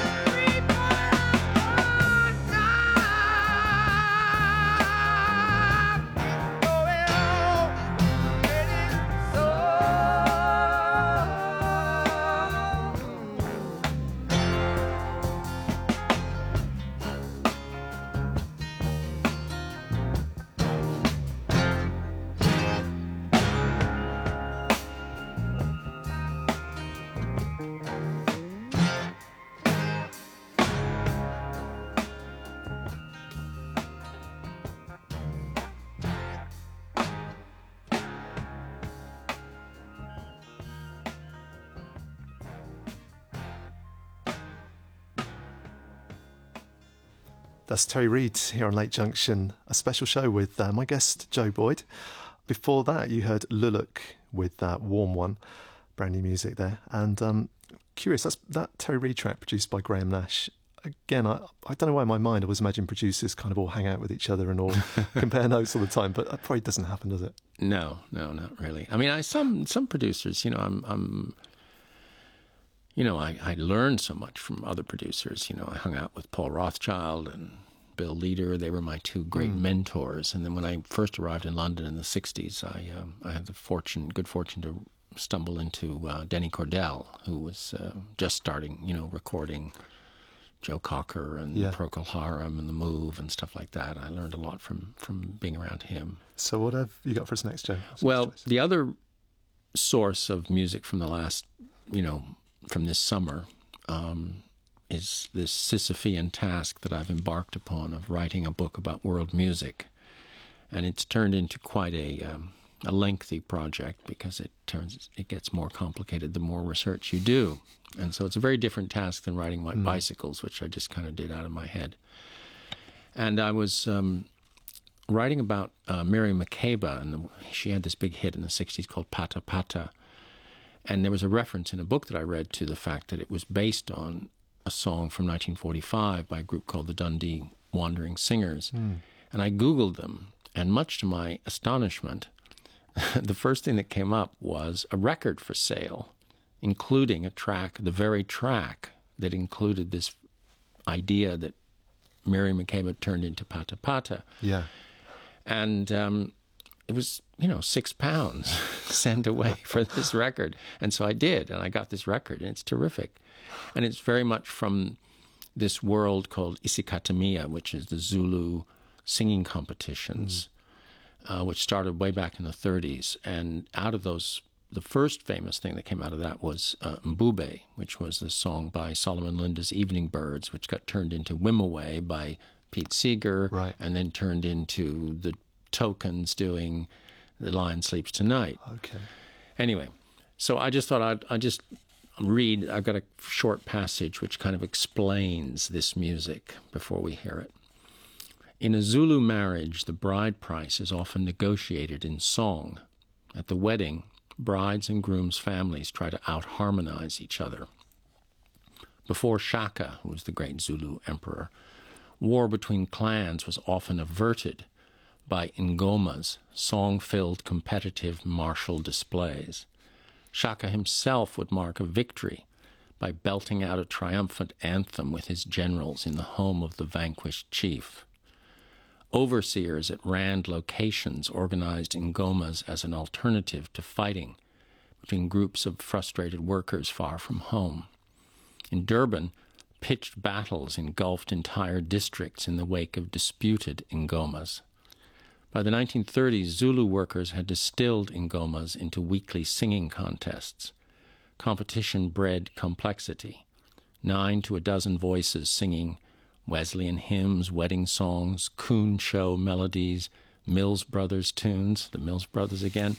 That's Terry Reid here on Late Junction, a special show with uh, my guest Joe Boyd. Before that, you heard Luluk with that Warm One, brand new music there. And um, curious, that's that Terry Reid track produced by Graham Nash. Again, I, I don't know why in my mind I was imagining producers kind of all hang out with each other and all compare notes all the time, but that probably doesn't happen, does it? No, no, not really. I mean, I some some producers, you know, I'm, I'm you know, I, I learned so much from other producers. You know, I hung out with Paul Rothchild and Bill Leader. They were my two great mm. mentors. And then when I first arrived in London in the sixties, I um, I had the fortune, good fortune to stumble into uh, Denny Cordell, who was uh, just starting, you know, recording Joe Cocker and yeah. Procol Harum and The Move and stuff like that. I learned a lot from, from being around him. So what have you got for us next, Joe? What's well, next the other source of music from the last, you know, from this summer um, is this Sisyphean task that I've embarked upon of writing a book about world music. And it's turned into quite a um, a lengthy project because it turns it gets more complicated the more research you do. And so it's a very different task than writing White mm. Bicycles, which I just kind of did out of my head. And I was um, writing about uh, Miriam Makeba, and the, she had this big hit in the sixties called Pata Pata. And there was a reference in a book that I read to the fact that it was based on a song from nineteen forty-five by a group called the Dundee Wandering Singers. Mm. And I Googled them, and much to my astonishment, the first thing that came up was a record for sale including a track, the very track that included this idea that Miriam Makeba turned into Pata Pata. Yeah. And um, it was, you know, six pounds sent away for this record. And so I did, and I got this record, and it's terrific. And it's very much from this world called Isikatamia, which is the Zulu singing competitions, mm. uh, which started way back in the thirties. And out of those, the first famous thing that came out of that was uh, Mbube, which was the song by Solomon Linda's Evening Birds, which got turned into Wimaway by Pete Seeger, right. and then turned into the Tokens doing The Lion Sleeps Tonight. Okay. Anyway, so I just thought I'd, I'd just read, I've got a short passage which kind of explains this music before we hear it. In a Zulu marriage, the bride price is often negotiated in song. At the wedding, brides and grooms' families try to out-harmonize each other. Before Shaka, who was the great Zulu emperor, war between clans was often averted by ngomas, song-filled competitive martial displays. Shaka himself would mark a victory by belting out a triumphant anthem with his generals in the home of the vanquished chief. Overseers at Rand locations organized ngomas as an alternative to fighting between groups of frustrated workers far from home. In Durban, pitched battles engulfed entire districts in the wake of disputed ngomas. By the nineteen thirties, Zulu workers had distilled ngomas into weekly singing contests. Competition bred complexity. Nine to a dozen voices singing Wesleyan hymns, wedding songs, coon show melodies, Mills Brothers tunes, the Mills Brothers again,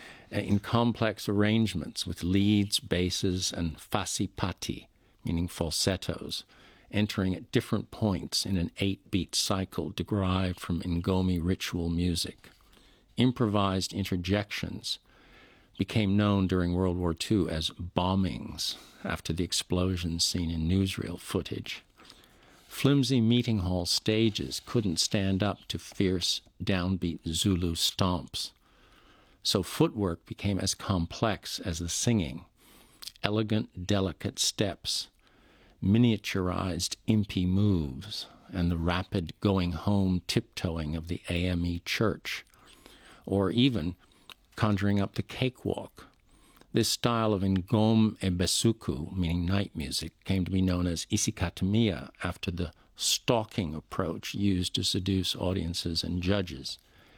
in complex arrangements with leads, basses, and fasipati, meaning falsettos, entering at different points in an eight-beat cycle derived from Ngomi ritual music. Improvised interjections became known during World War Two as bombings after the explosions seen in newsreel footage. Flimsy meeting hall stages couldn't stand up to fierce, downbeat Zulu stomps. So footwork became as complex as the singing. Elegant, delicate steps, miniaturized impy moves, and the rapid going-home tiptoeing of the A M E church, or even conjuring up the cakewalk. This style of Ngom Ebesuku, meaning night music, came to be known as Isikatamia after the stalking approach used to seduce audiences and judges.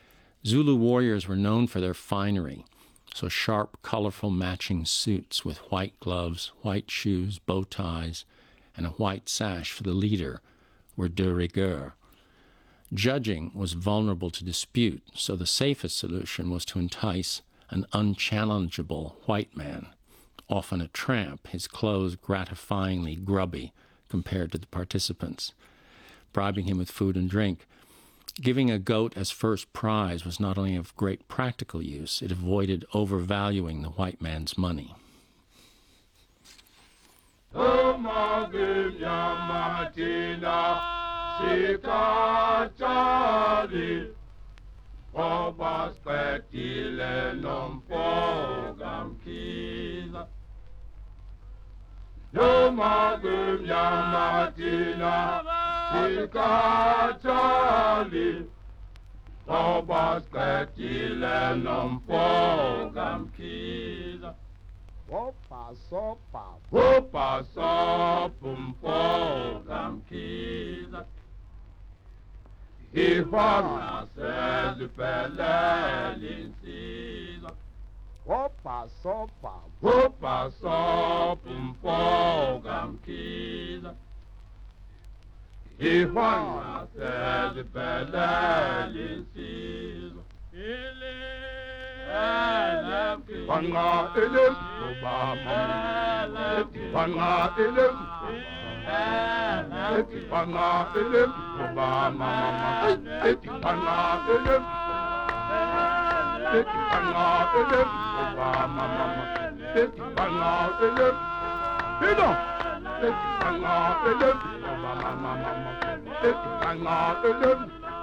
Zulu warriors were known for their finery, so sharp, colorful matching suits with white gloves, white shoes, bow ties, and a white sash for the leader were de rigueur. Judging was vulnerable to dispute, so the safest solution was to entice an unchallengeable white man, often a tramp, his clothes gratifyingly grubby compared to the participants, bribing him with food and drink. Giving a goat as first prize was not only of great practical use, it avoided overvaluing the white man's money. Sikatali, Obas Katile Nompogam Kiza. Opa sopa, Opa sopum Pogam Kiza. He was said to Pelelin Caesar. Opa sopa, Opa sopum Pogam Kiza. He was said to Pelelin Caesar. Panga ilim, Obama. Panga ilim, Panga ilim, Obama. Panga ilim, Panga ilim, Obama. Panga ilim, Pino. Panga ilim, Obama. Panga ilim.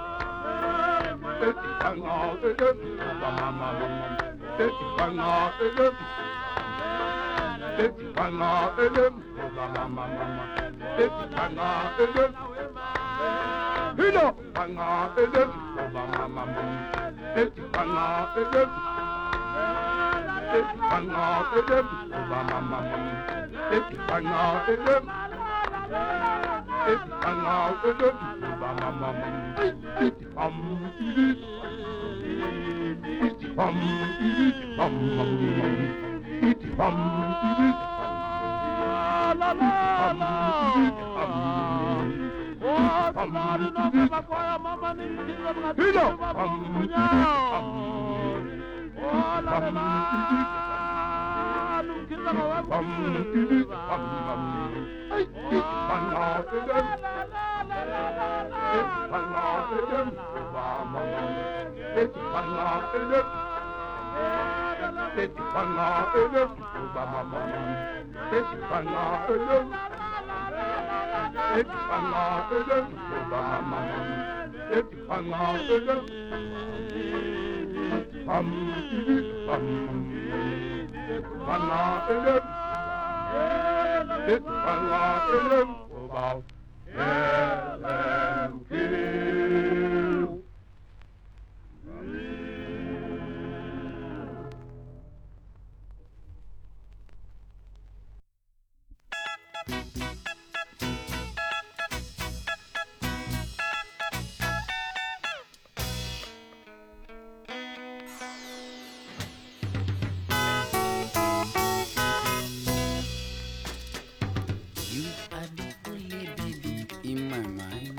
Panga ilim, Obama. Panga ilim. You are the only baby in my mind.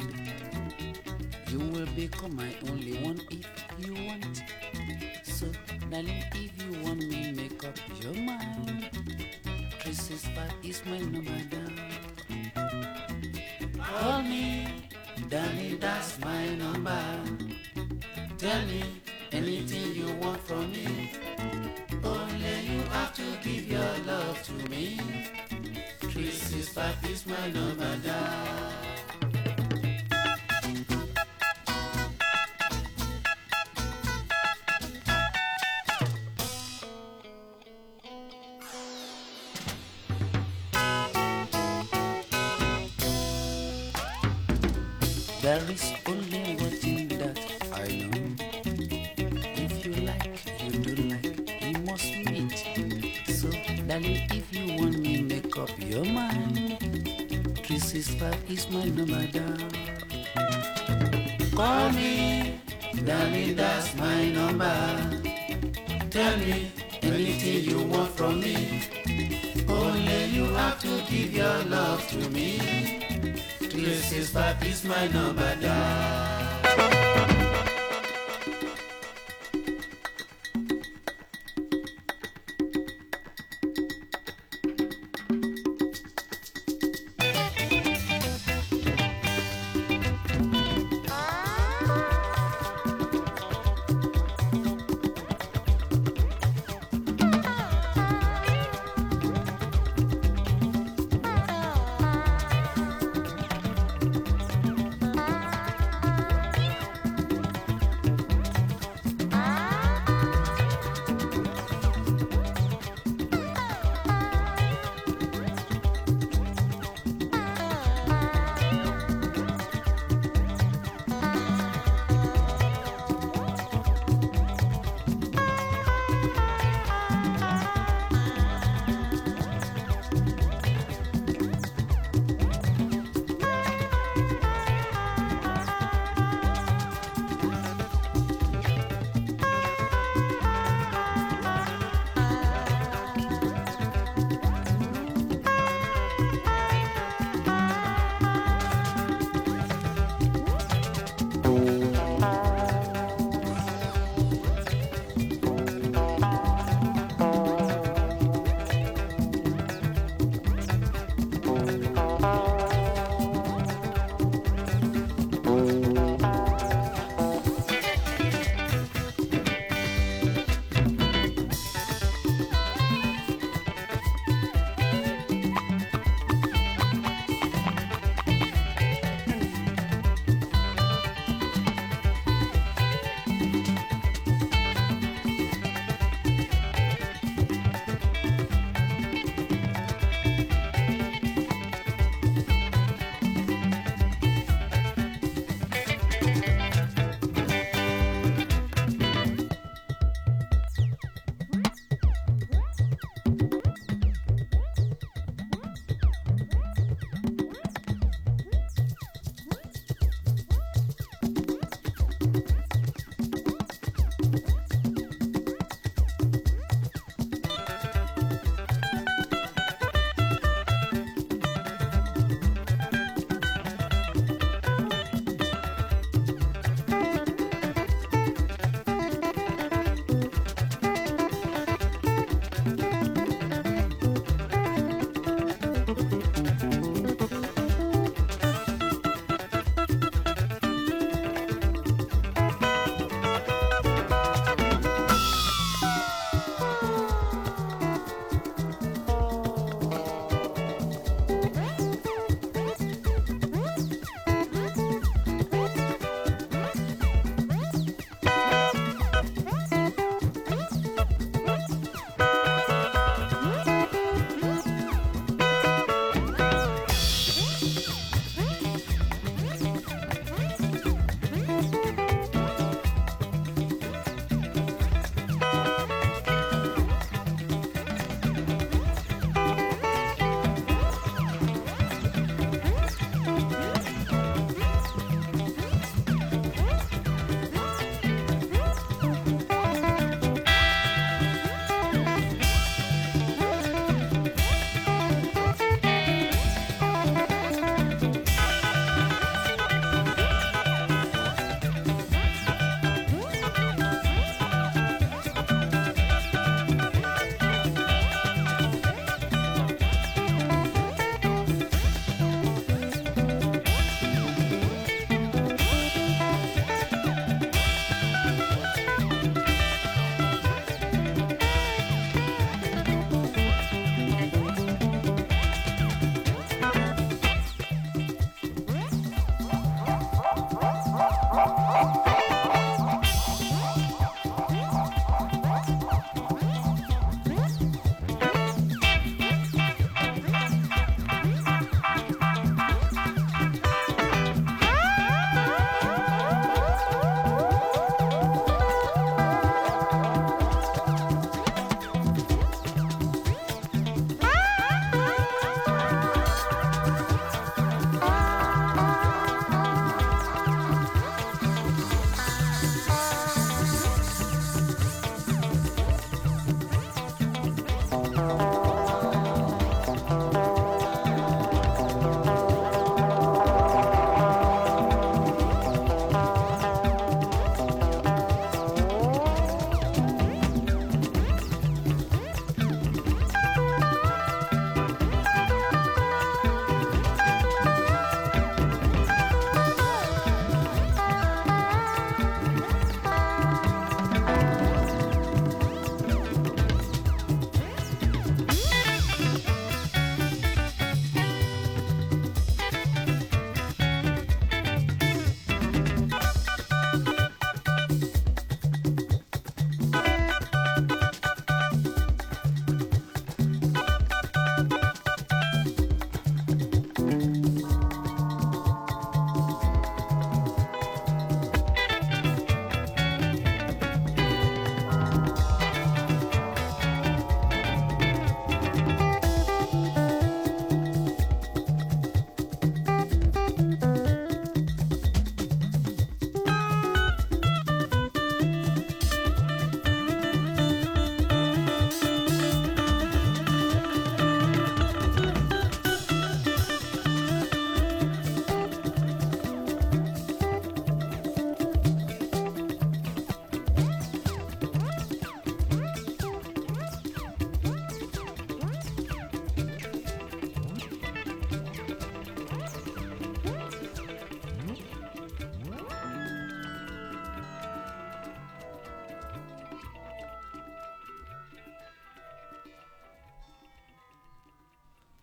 You will become my only one if you want. So, darling, if you want me, make up your mind. three six five is my number down. Call me, darling, that's my number. Tell me anything you want from me. Only you have to give your love to me. three six five is my number down. There is only one thing that I know. If you like, you do like, we must meet. So, darling, if you want me, make up your mind. three six five is my number down. Call me, darling, that's my number. Tell me anything you want from me. Only you have to give your love to me. three six five is my number down.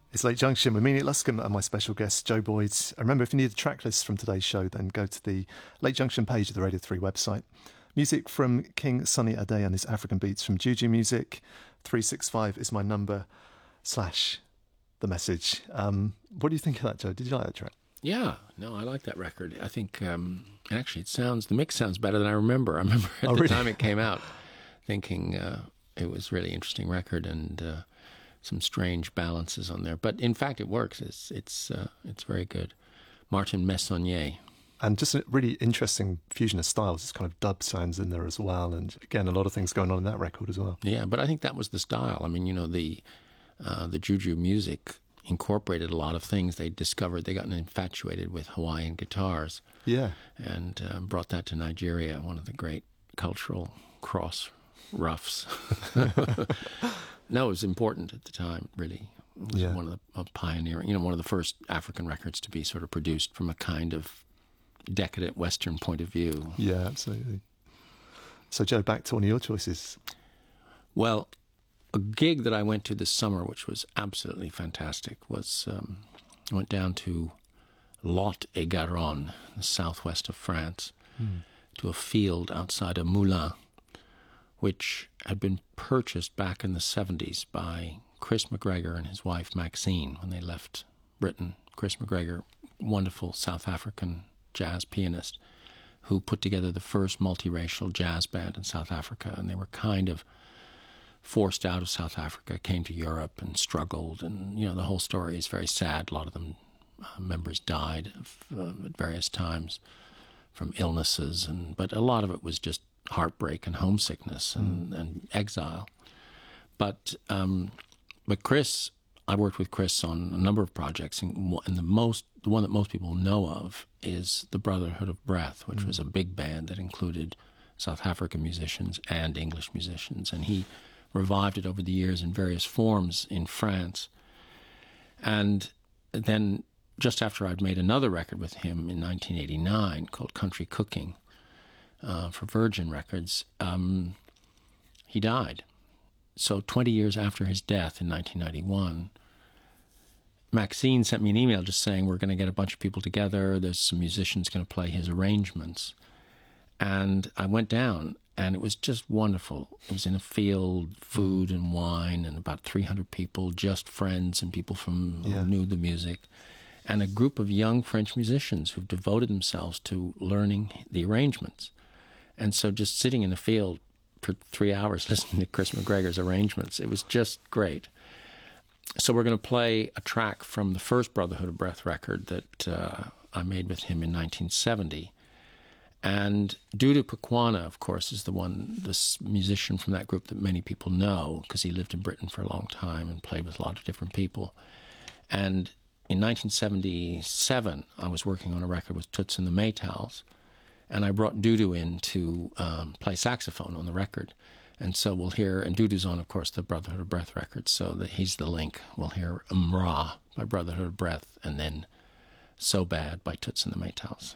It's Late Junction with Meaning Luscombe and my special guest, Joe Boyd. Remember, if you need a track list from today's show, then go to the Late Junction page of the Radio three website. Music from King Sunny Ade and his African beats from Juju Music. three six five is my number, slash the message. Um, what do you think of that, Joe? Did you like that track? Yeah, no, I like that record. I think, um, actually, it sounds, the mix sounds better than I remember. I remember at oh, the really? time it came out thinking uh, it was a really interesting record and uh, some strange balances on there. But in fact, it works. It's it's uh, it's very good. Martin Messonnier. And just a really interesting fusion of styles. It's kind of dub sounds in there as well. And again, a lot of things going on in that record as well. Yeah, but I think that was the style. I mean, you know, the uh, the Juju music incorporated a lot of things they discovered. They got infatuated with Hawaiian guitars. Yeah. And uh, brought that to Nigeria, one of the great cultural cross roughs. No, it was important at the time, really. It was yeah. one of the of pioneering, you know, one of the first African records to be sort of produced from a kind of decadent Western point of view. Yeah, absolutely. So, Joe, back to one of your choices. Well, a gig that I went to this summer, which was absolutely fantastic, was um, I went down to Lot-et-Garonne, the southwest of France, hmm. to a field outside of Moulins, which had been purchased back in the seventies by Chris McGregor and his wife Maxine when they left Britain. Chris McGregor, wonderful South African jazz pianist, who put together the first multiracial jazz band in South Africa, and they were kind of forced out of South Africa, came to Europe and struggled, and you know the whole story is very sad. A lot of them uh, members died of, uh, at various times from illnesses, and but a lot of it was just heartbreak and homesickness and, mm. and exile. But um, but Chris, I worked with Chris on a number of projects, and, and the most the one that most people know of is the Brotherhood of Breath, which mm. was a big band that included South African musicians and English musicians, and he revived it over the years in various forms in France. And then just after I'd made another record with him in nineteen eighty-nine called Country Cooking, Uh, for Virgin Records, um, he died. So twenty years after his death in nineteen ninety-one, Maxine sent me an email just saying, we're going to get a bunch of people together, there's some musicians going to play his arrangements. And I went down, and it was just wonderful. It was in a field, food and wine, and about three hundred people, just friends and people from yeah. who knew the music. And a group of young French musicians who've devoted themselves to learning the arrangements. And so just sitting in the field for three hours listening to Chris McGregor's arrangements, it was just great. So we're going to play a track from the first Brotherhood of Breath record that uh, I made with him in nineteen seventy. And Dudu Pukwana, of course, is the one, this musician from that group that many people know, because he lived in Britain for a long time and played with a lot of different people. And in nineteen seventy-seven, I was working on a record with Toots and the Maytals, and I brought Dudu in to um, play saxophone on the record. And so we'll hear, and Dudu's on, of course, the Brotherhood of Breath record, so that he's the link. We'll hear Mra by Brotherhood of Breath, and then So Bad by Toots and the Maytals.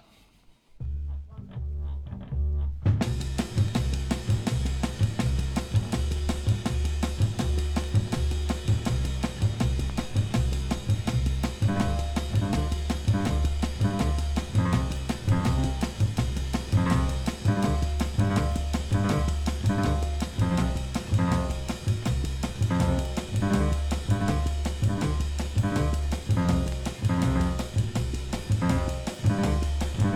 Thank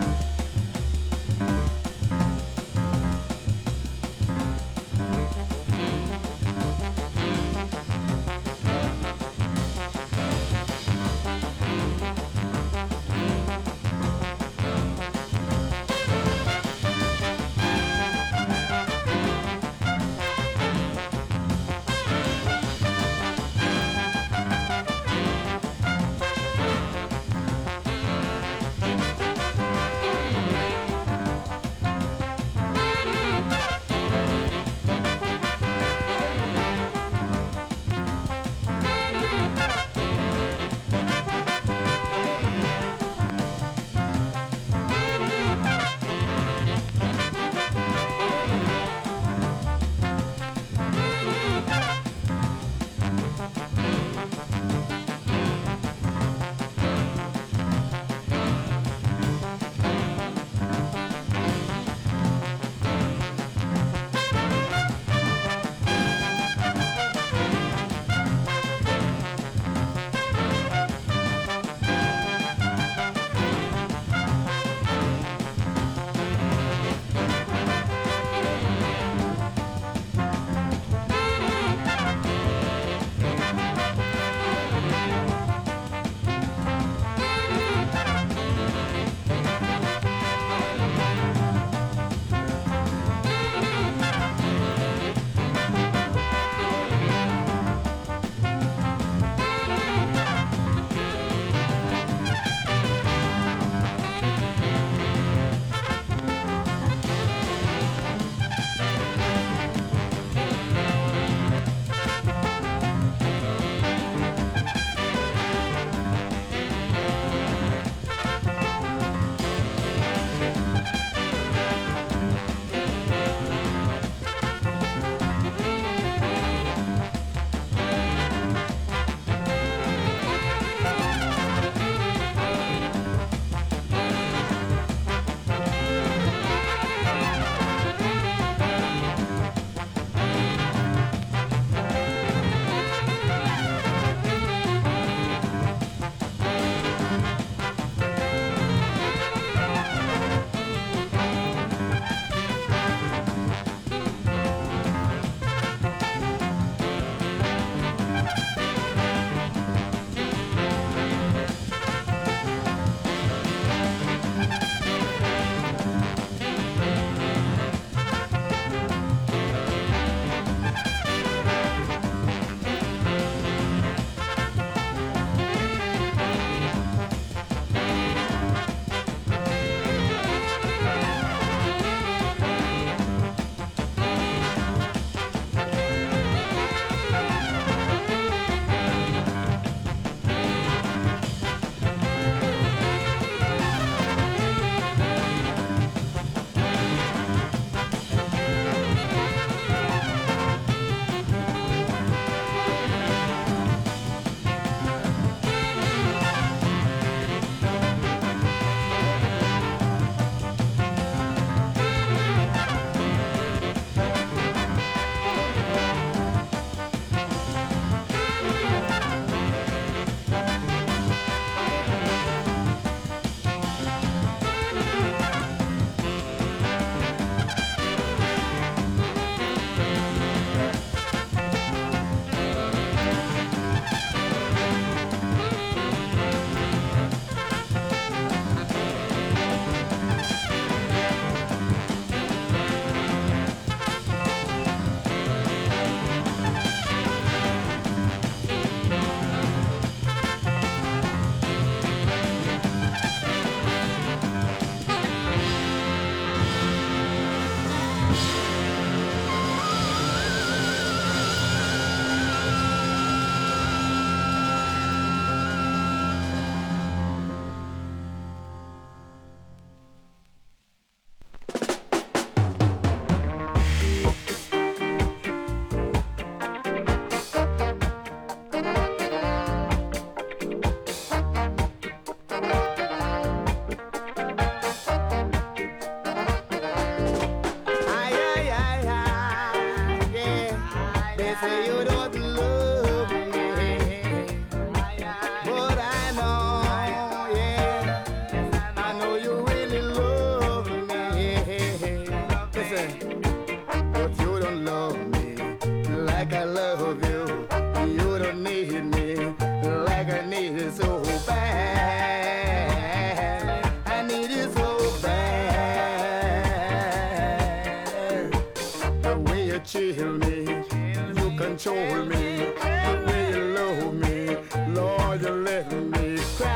chill me, you control me, the way you love me, Lord, you let me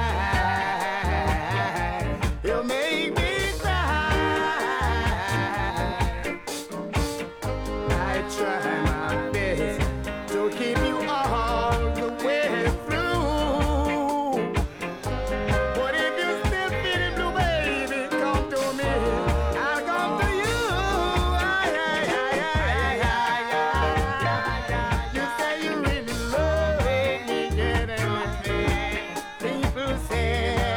cry. You make me cry. I try my best to keep you all the way through. But if you still feeling blue, baby, come to me. I'll come to you. Ay, ay, ay, ay, ay, ay, ay. You say you really love me, yeah, people say,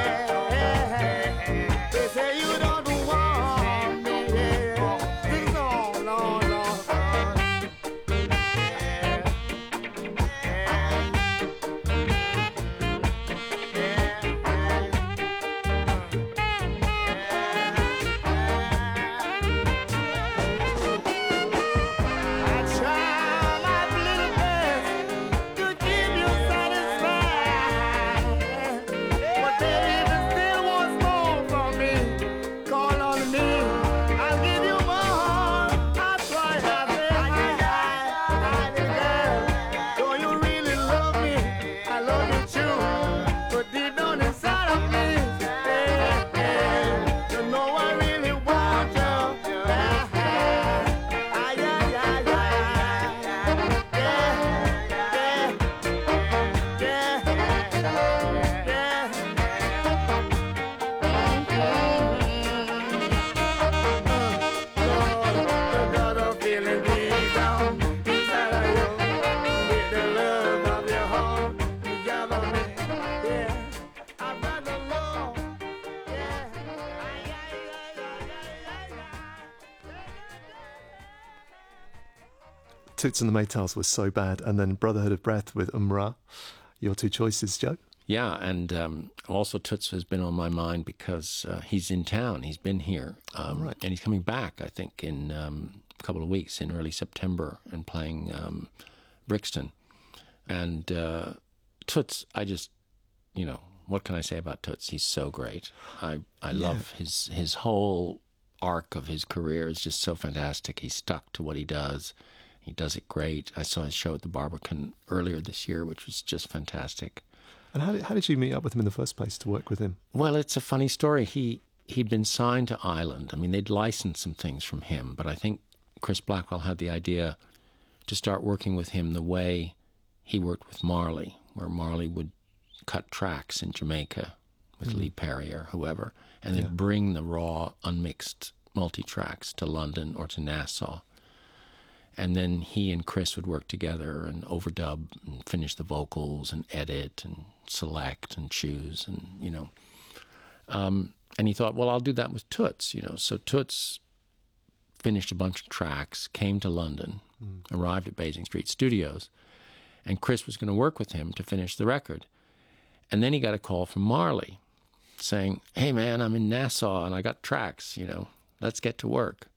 they say you don't want me, yeah. No, no, no. I try my little best to keep you satisfied. But baby, still wants more from me. Call on me, I'll give you more. I try my best. Don't you really love me? I love you too. But deep down inside of me, you know I really want you. Ay, ay, ay, ay. Toots and the Maytals was So Bad, and then Brotherhood of Breath with Umrah. Your two choices, Joe? Yeah, and um, also Toots has been on my mind because uh, he's in town. He's been here. Um, Right. And he's coming back, I think, in um, a couple of weeks, in early September, and playing um, Brixton. And uh, Toots, I just, you know, what can I say about Toots? He's so great. I, I Yeah. love his, his whole arc of his career is just so fantastic. He's stuck to what he does. He does it great. I saw his show at the Barbican earlier this year, which was just fantastic. And how did, how did you meet up with him in the first place to work with him? Well, it's a funny story. He, he'd been signed to Island. I mean, they'd licensed some things from him, but I think Chris Blackwell had the idea to start working with him the way he worked with Marley, where Marley would cut tracks in Jamaica with Mm. Lee Perry or whoever, and they'd Yeah. bring the raw, unmixed multi-tracks to London or to Nassau. And then he and Chris would work together and overdub and finish the vocals and edit and select and choose and, you know. Um, and he thought, well, I'll do that with Toots, you know. So Toots finished a bunch of tracks, came to London, Mm. arrived at Basing Street Studios, and Chris was going to work with him to finish the record. And then he got a call from Marley saying, hey, man, I'm in Nassau and I got tracks, you know, let's get to work.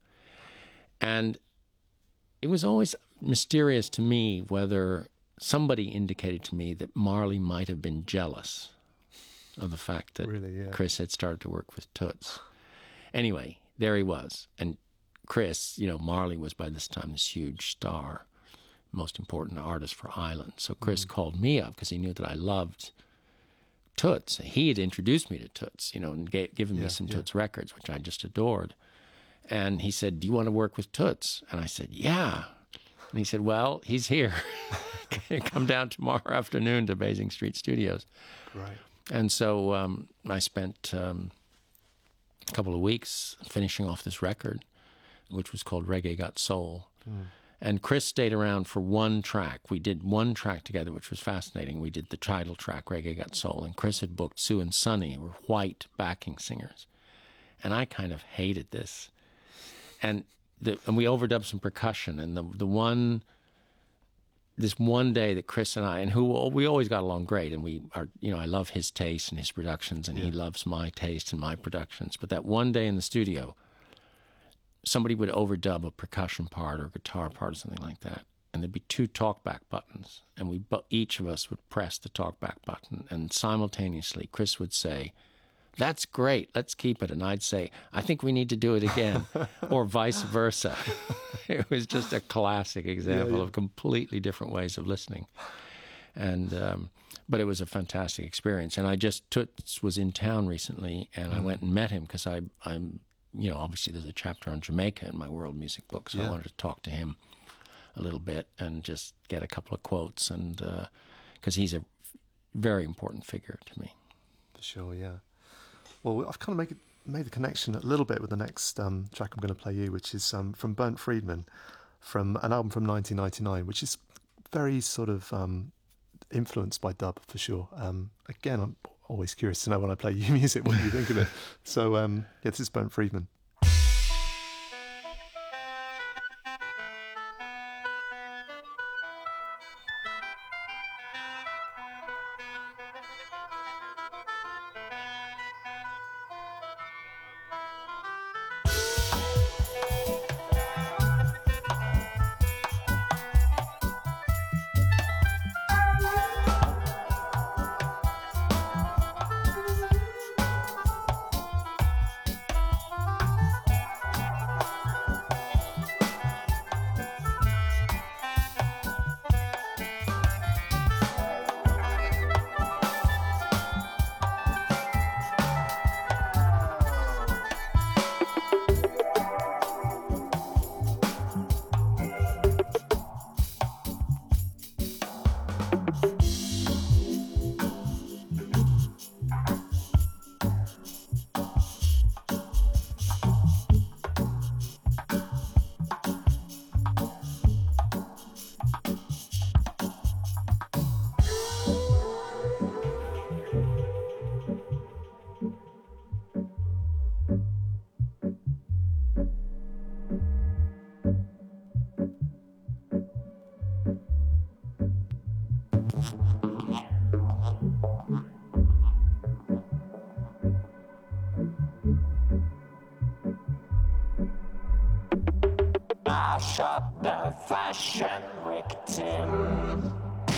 And it was always mysterious to me whether somebody indicated to me that Marley might have been jealous of the fact that Really, yeah. Chris had started to work with Toots. Anyway, there he was. And Chris, you know, Marley was by this time this huge star, most important artist for Island. So Chris Mm. called me up because he knew that I loved Toots. He had introduced me to Toots, you know, and gave, given Yeah, me some yeah. Toots records, which I just adored. And he said, do you want to work with Toots? And I said, yeah. And he said, well, he's here. Come down tomorrow afternoon to Basing Street Studios. Right. And so um, I spent um, a couple of weeks finishing off this record, which was called Reggae Got Soul. Mm. And Chris stayed around for one track. We did one track together, which was fascinating. We did the title track, Reggae Got Soul, and Chris had booked Sue and Sonny, who were white backing singers. And I kind of hated this. And the, and we overdubbed some percussion. And the the one, this one day that Chris and I, and who we always got along great, and we are, you know, I love his taste and his productions, and he loves my taste and my productions. But that one day in the studio, somebody would overdub a percussion part or guitar part or something like that, and there'd be two talkback buttons, and we each of us would press the talkback button, and simultaneously Chris would say, that's great, let's keep it. And I'd say, I think we need to do it again, or vice versa. It was just a classic example yeah, yeah. of completely different ways of listening. And um, but it was a fantastic experience. And I just Toots was in town recently, and mm. I went and met him because I I'm you know obviously there's a chapter on Jamaica in my world music book, so yeah. I wanted to talk to him a little bit and just get a couple of quotes, and because uh, he's a very important figure to me. For sure, yeah. Well, I've kind of made made the connection a little bit with the next um, track I'm going to play you, which is um, from Bernd Friedman, from an album from nineteen ninety-nine, which is very sort of um, influenced by dub for sure. Um, again, I'm always curious to know when I play you music what you think of it. So um, yeah, this is Bernd Friedman. Mash up the fashion victim.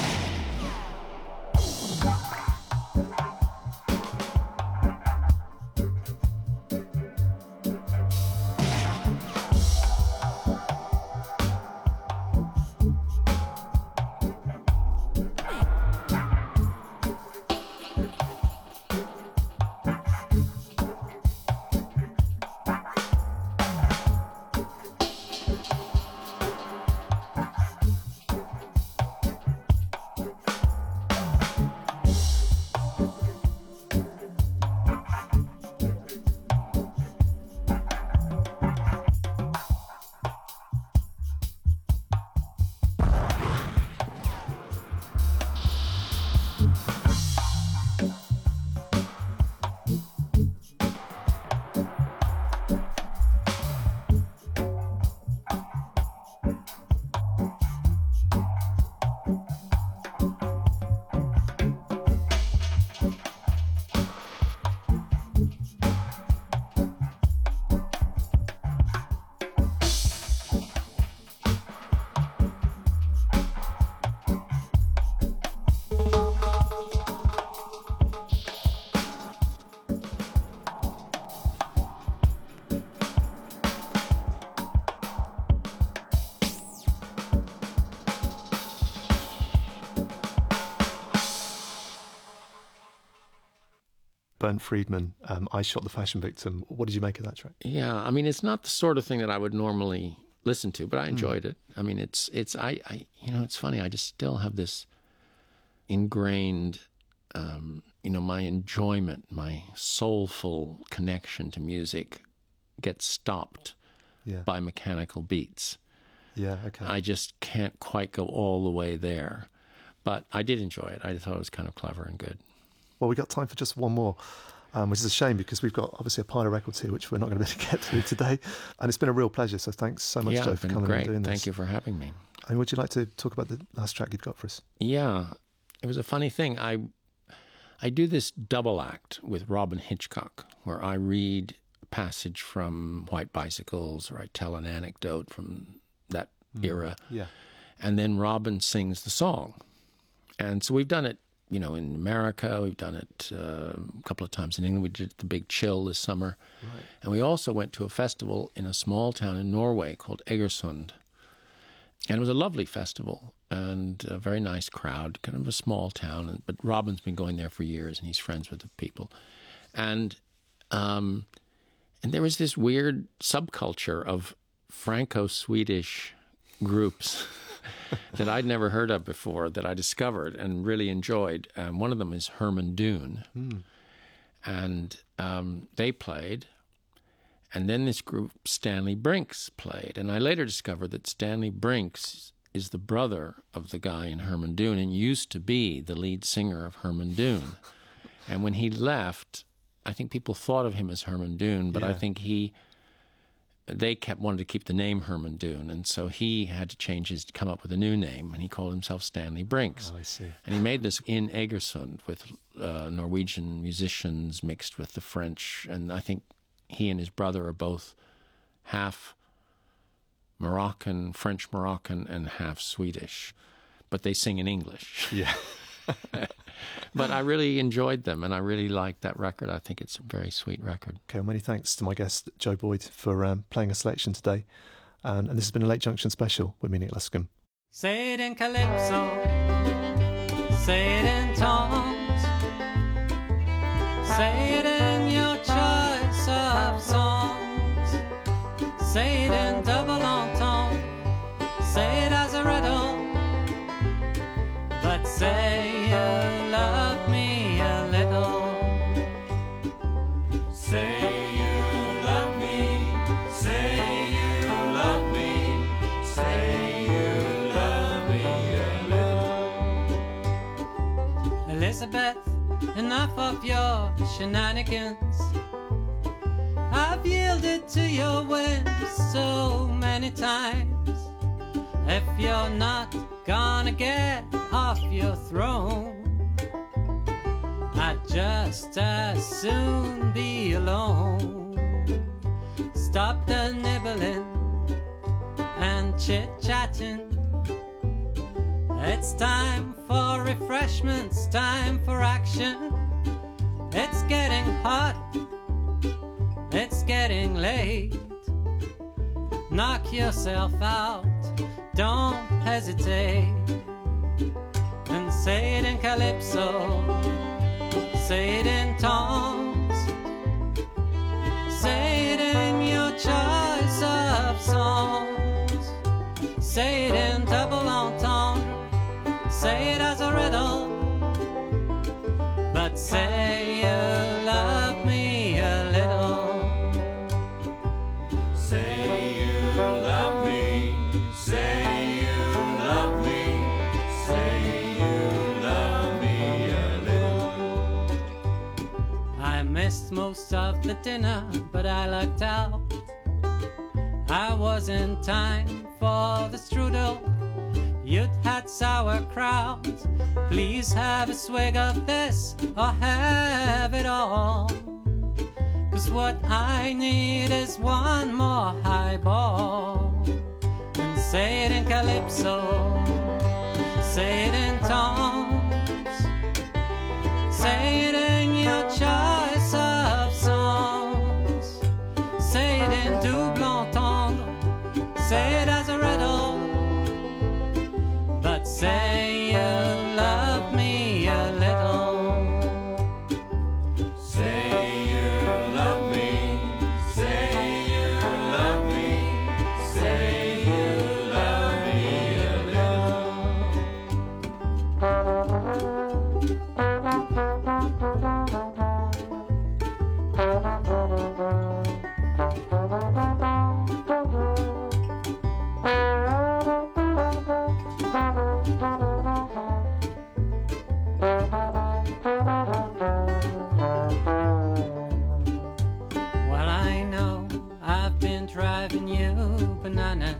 Bernd Friedman, um, I Shot the Fashion Victim. What did you make of that track? Yeah, I mean, it's not the sort of thing that I would normally listen to, but I enjoyed mm. it. I mean, it's, it's, I, I, you know, it's funny. I just still have this ingrained, um, you know, my enjoyment, my soulful connection to music gets stopped yeah. by mechanical beats. Yeah, okay. I just can't quite go all the way there. But I did enjoy it. I thought it was kind of clever and good. Well, we've got time for just one more, um, which is a shame because we've got obviously a pile of records here, which we're not going to be able to get to today. And it's been a real pleasure. So thanks so much, yeah, Joe, for coming great. and doing this. Thank you for having me. And would you like to talk about the last track you've got for us? Yeah, it was a funny thing. I I do this double act with Robin Hitchcock, where I read a passage from White Bicycles, or I tell an anecdote from that mm. era. Yeah. And then Robin sings the song. And so we've done it you know, in America. We've done it uh, a couple of times in England. We did the Big Chill this summer. Right. And we also went to a festival in a small town in Norway called Egersund. And it was a lovely festival and a very nice crowd, kind of a small town. But Robin's been going there for years, and he's friends with the people. And um, and there was this weird subculture of Franco-Swedish groups that I'd never heard of before that I discovered and really enjoyed. Um, one of them is Herman Dune. Mm. And um, they played. And then this group, Stanley Brinks, played. And I later discovered that Stanley Brinks is the brother of the guy in Herman Dune and used to be the lead singer of Herman Dune. And when he left, I think people thought of him as Herman Dune, but Yeah. I think he... They kept wanted to keep the name Herman Dune, and so he had to change his, come up with a new name, and he called himself Stanley Brinks. Oh, I see. And he made this in Egersund with uh, Norwegian musicians mixed with the French, and I think he and his brother are both half Moroccan, French Moroccan, and half Swedish, but they sing in English. Yeah. But I really enjoyed them, and I really liked that record. I think it's a very sweet record. Okay, well, many thanks to my guest, Joe Boyd, for um, playing a selection today. Um, and this has been a Late Junction special with me, Nick Luscombe. Say it in calypso, say it in tones, say it in your choice of songs, say it in double entendre, say it as a riddle, but say you love me a little. Say you love me, say you love me, say you love me a little. Elizabeth, enough of your shenanigans. I've yielded to your whims so many times. If you're not gonna get off your throne, I'd just as soon be alone. Stop the nibbling and chit-chatting. It's time for refreshments, time for action. It's getting hot, it's getting late. Knock yourself out, don't hesitate. And say it in calypso, say it in tones, say it in your choice of songs, say it in double entendre, say it as a riddle, but say you love me a little. Say you love me, say you love me, say you love me a little. I missed most of the dinner, but I lucked out. I was in time for the strudel. You'd had sauerkraut. Please have a swig of this or have it all. Cause what I need is one more highball. And say it in calypso, say it in tones, say it in your choice of songs, say it in double entendre, say it as a riddle, but say you love me a little. Say you love me, say you love me, say you love me a Well, I know I've been driving you bananas.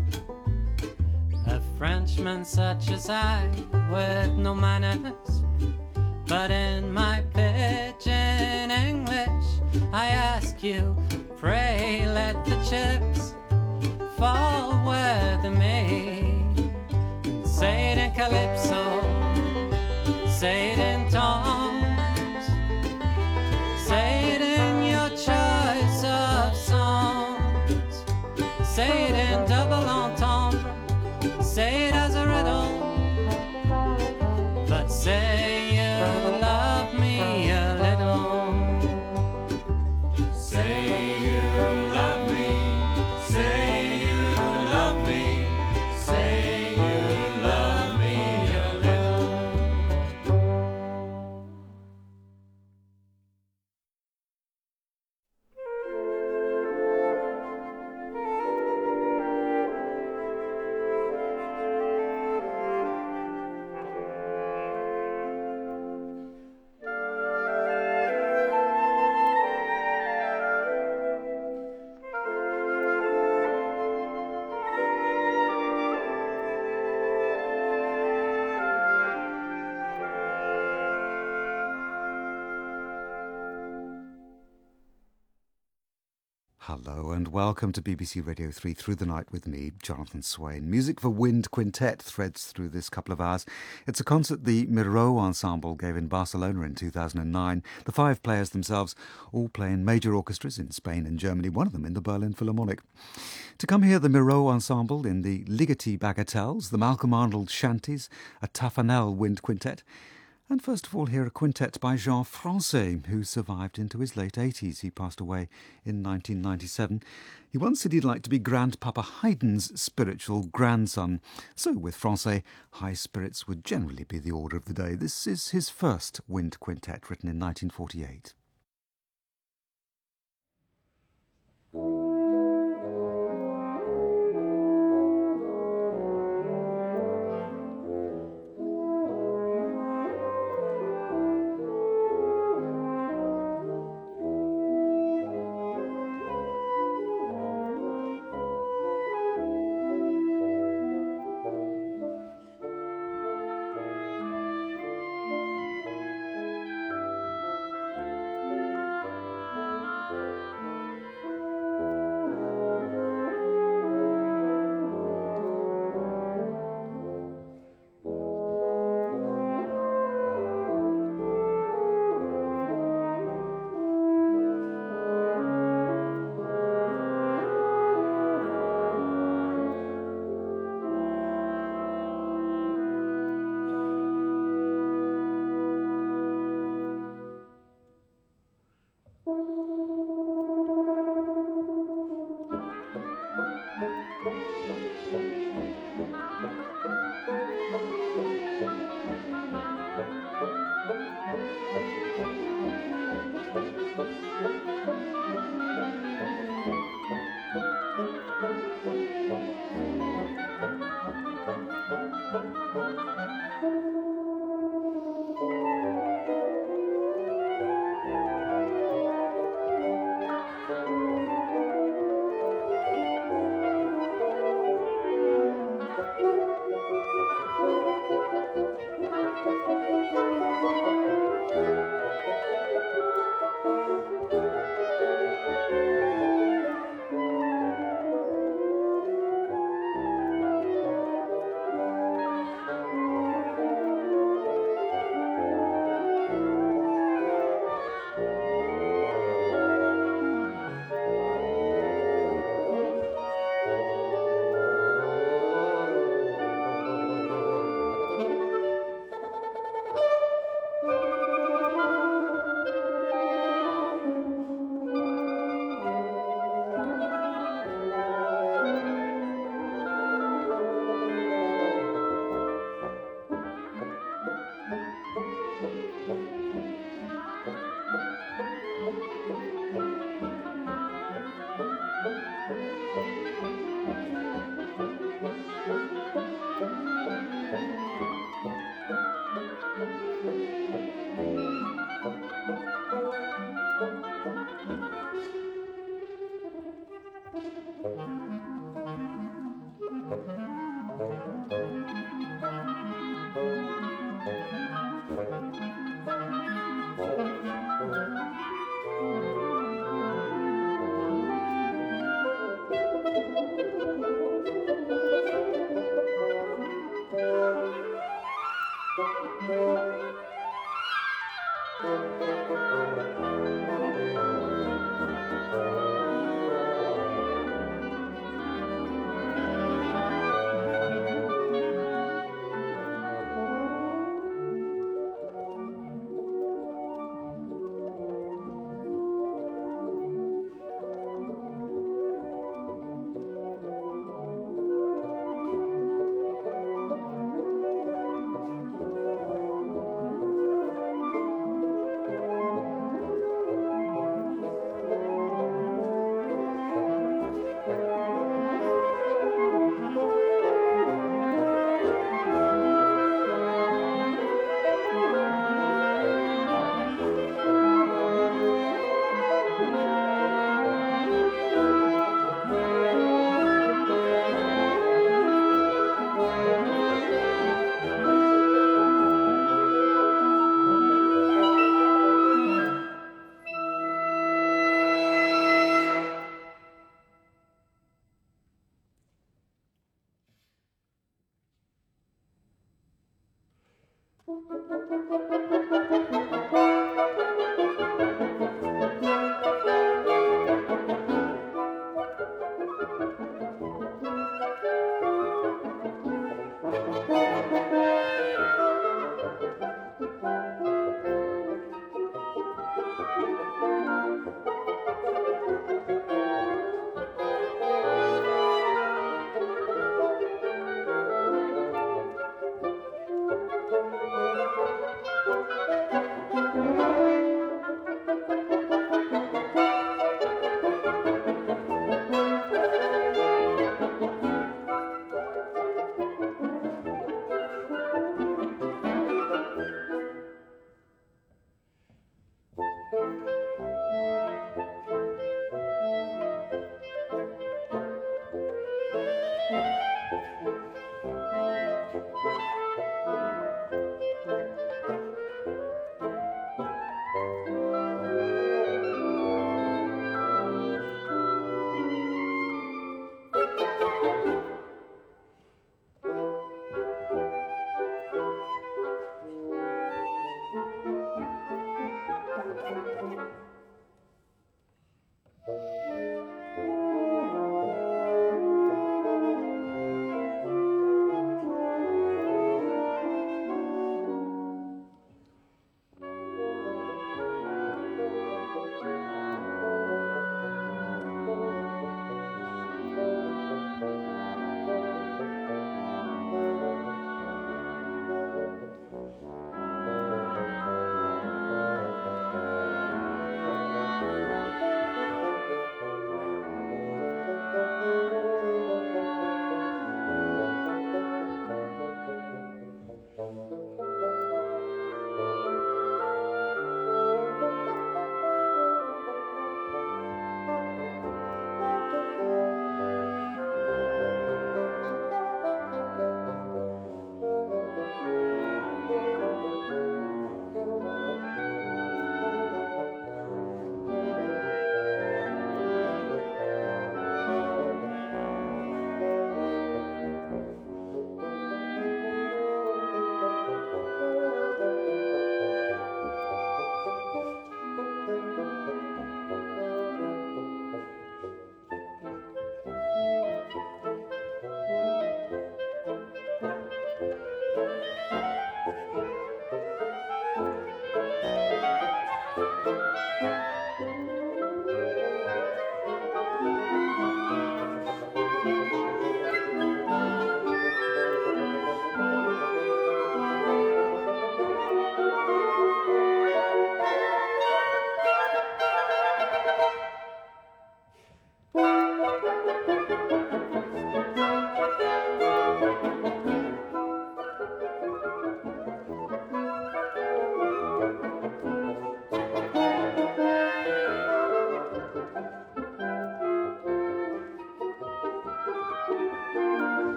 A Frenchman such as I, with no manners. But in my pidgin English, I ask you, pray let the chips fall where they may. And say it in calypso, say it in Hello and welcome to B B C Radio three Through the Night with me, Jonathan Swain. Music for Wind Quintet threads through this couple of hours. It's a concert the Miró Ensemble gave in Barcelona in two thousand nine. The five players themselves all play in major orchestras in Spain and Germany, one of them in the Berlin Philharmonic. To come hear the Miró Ensemble in the Ligeti Bagatelles, the Malcolm Arnold Shanties, a Taffanel Wind Quintet, and first of all, hear a quintet by Jean Francais, who survived into his late eighties. He passed away in nineteen ninety-seven. He once said he'd like to be Grandpapa Haydn's spiritual grandson. So with Francais, high spirits would generally be the order of the day. This is his first wind quintet, written in nineteen forty-eight.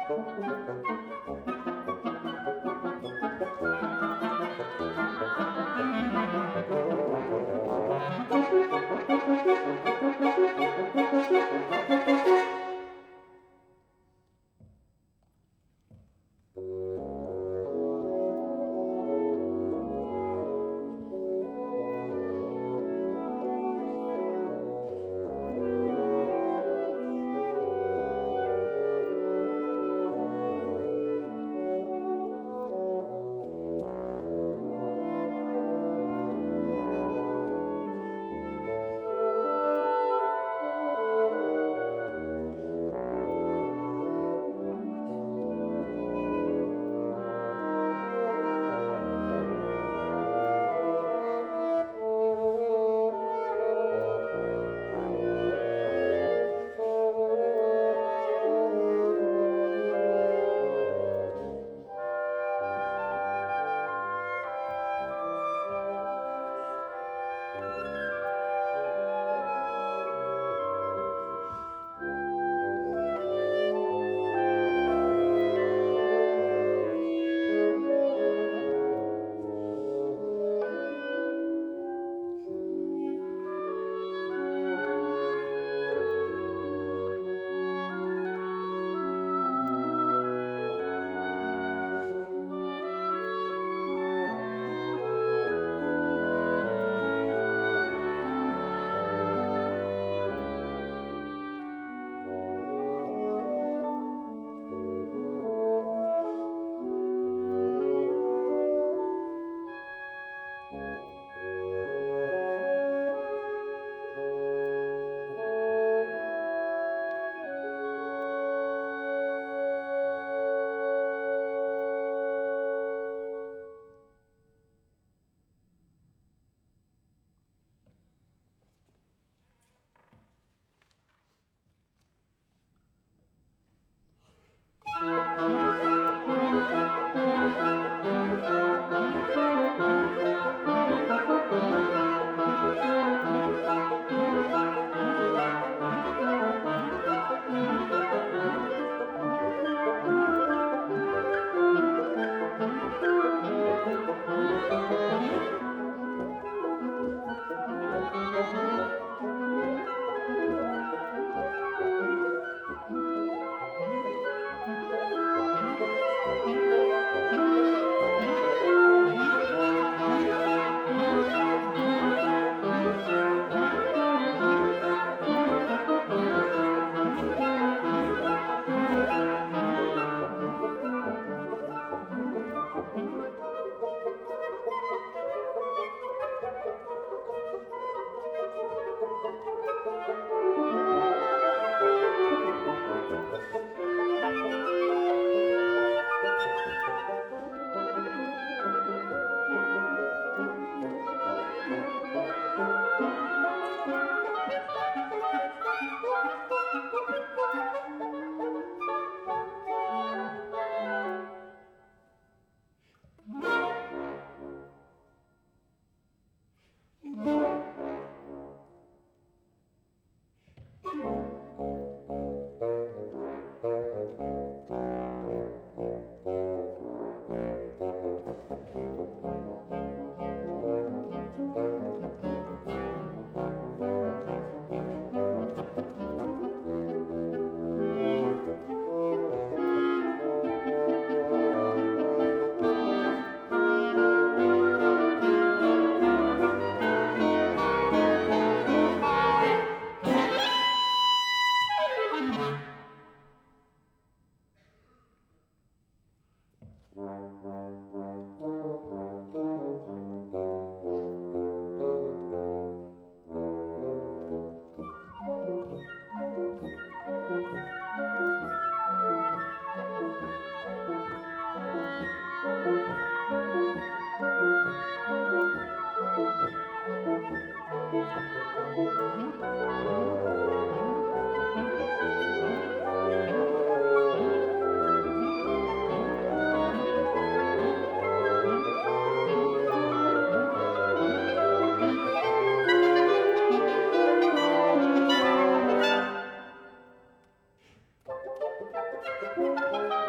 Thank you.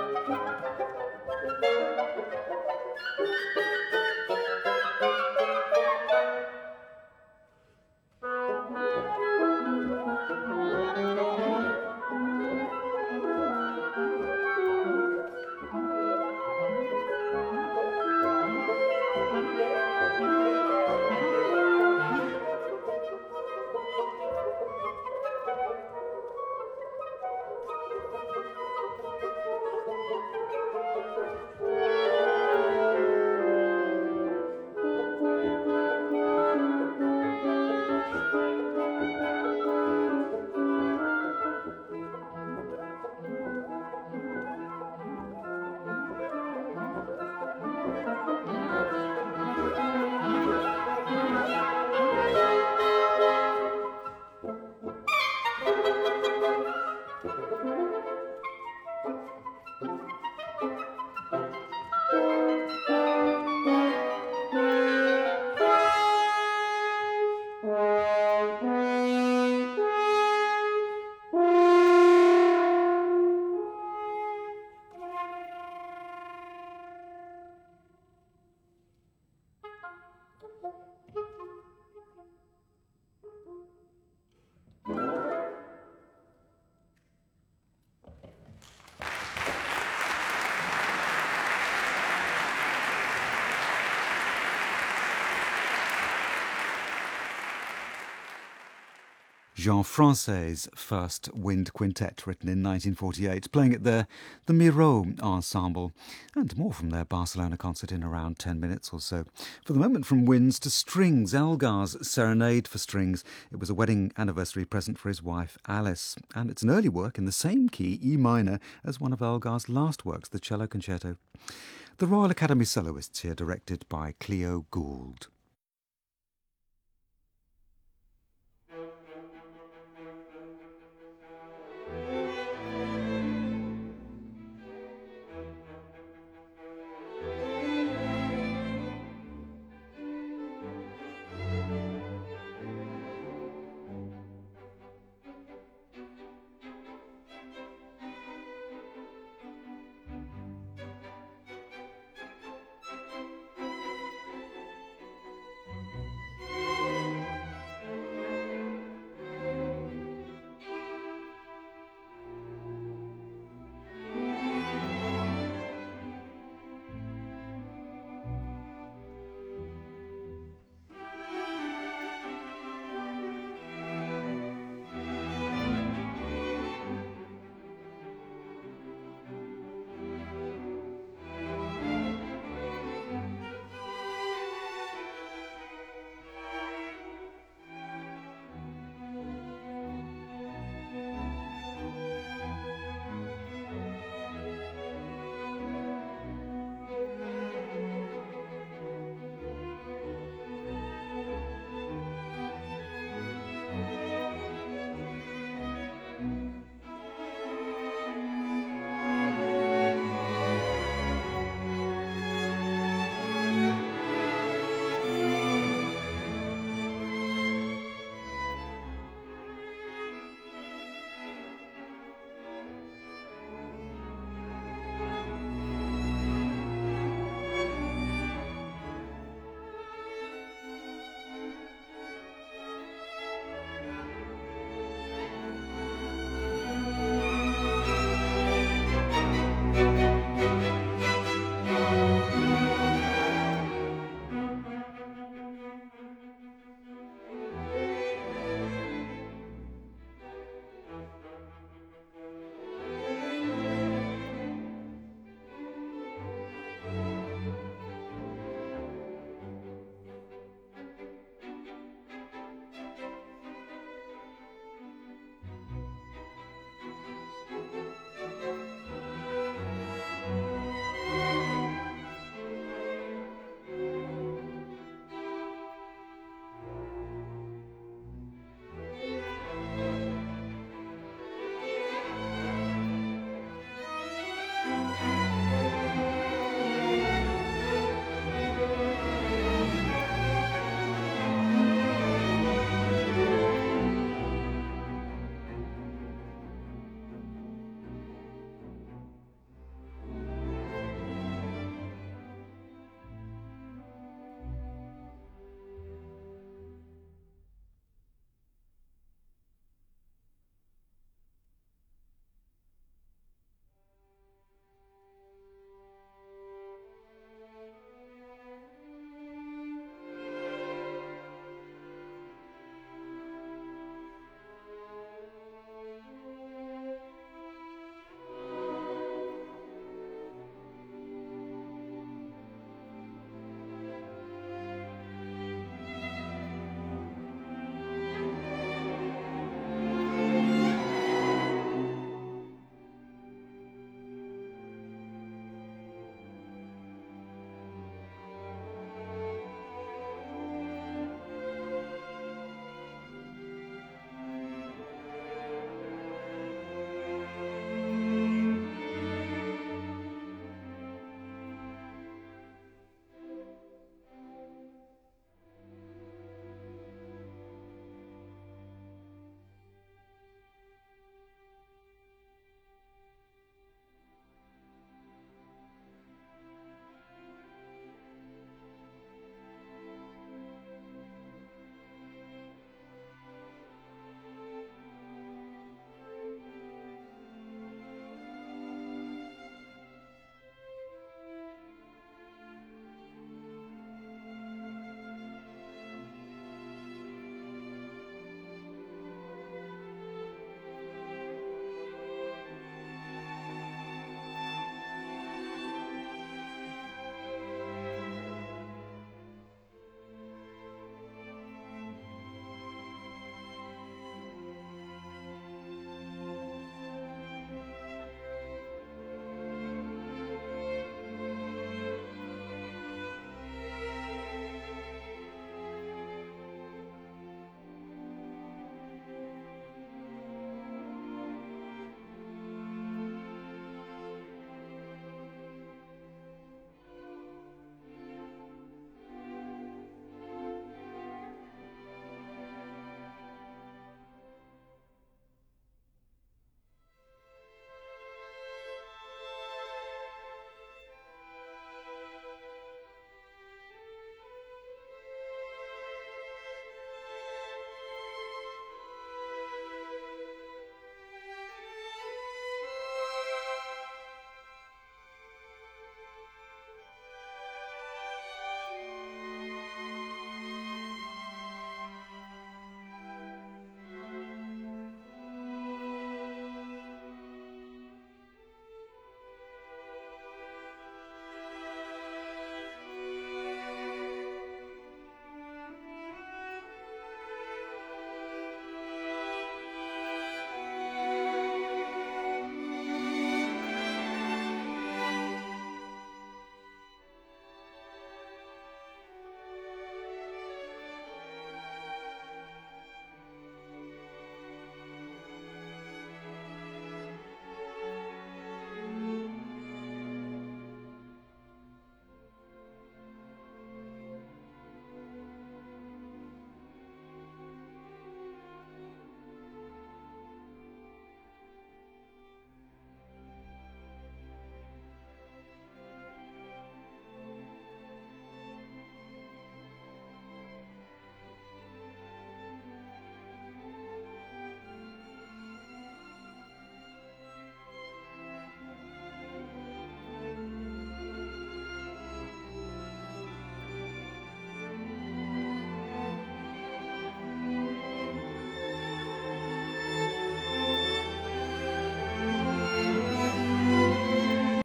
Jean France's first wind quintet, written in nineteen forty-eight. Playing it there, the Miro Ensemble, and more from their Barcelona concert in around ten minutes or so. For the moment, from winds to strings, Elgar's Serenade for Strings. It was a wedding anniversary present for his wife Alice, and it's an early work in the same key, E minor, as one of Elgar's last works, the Cello Concerto. The Royal Academy Soloists here, directed by Cleo Gould.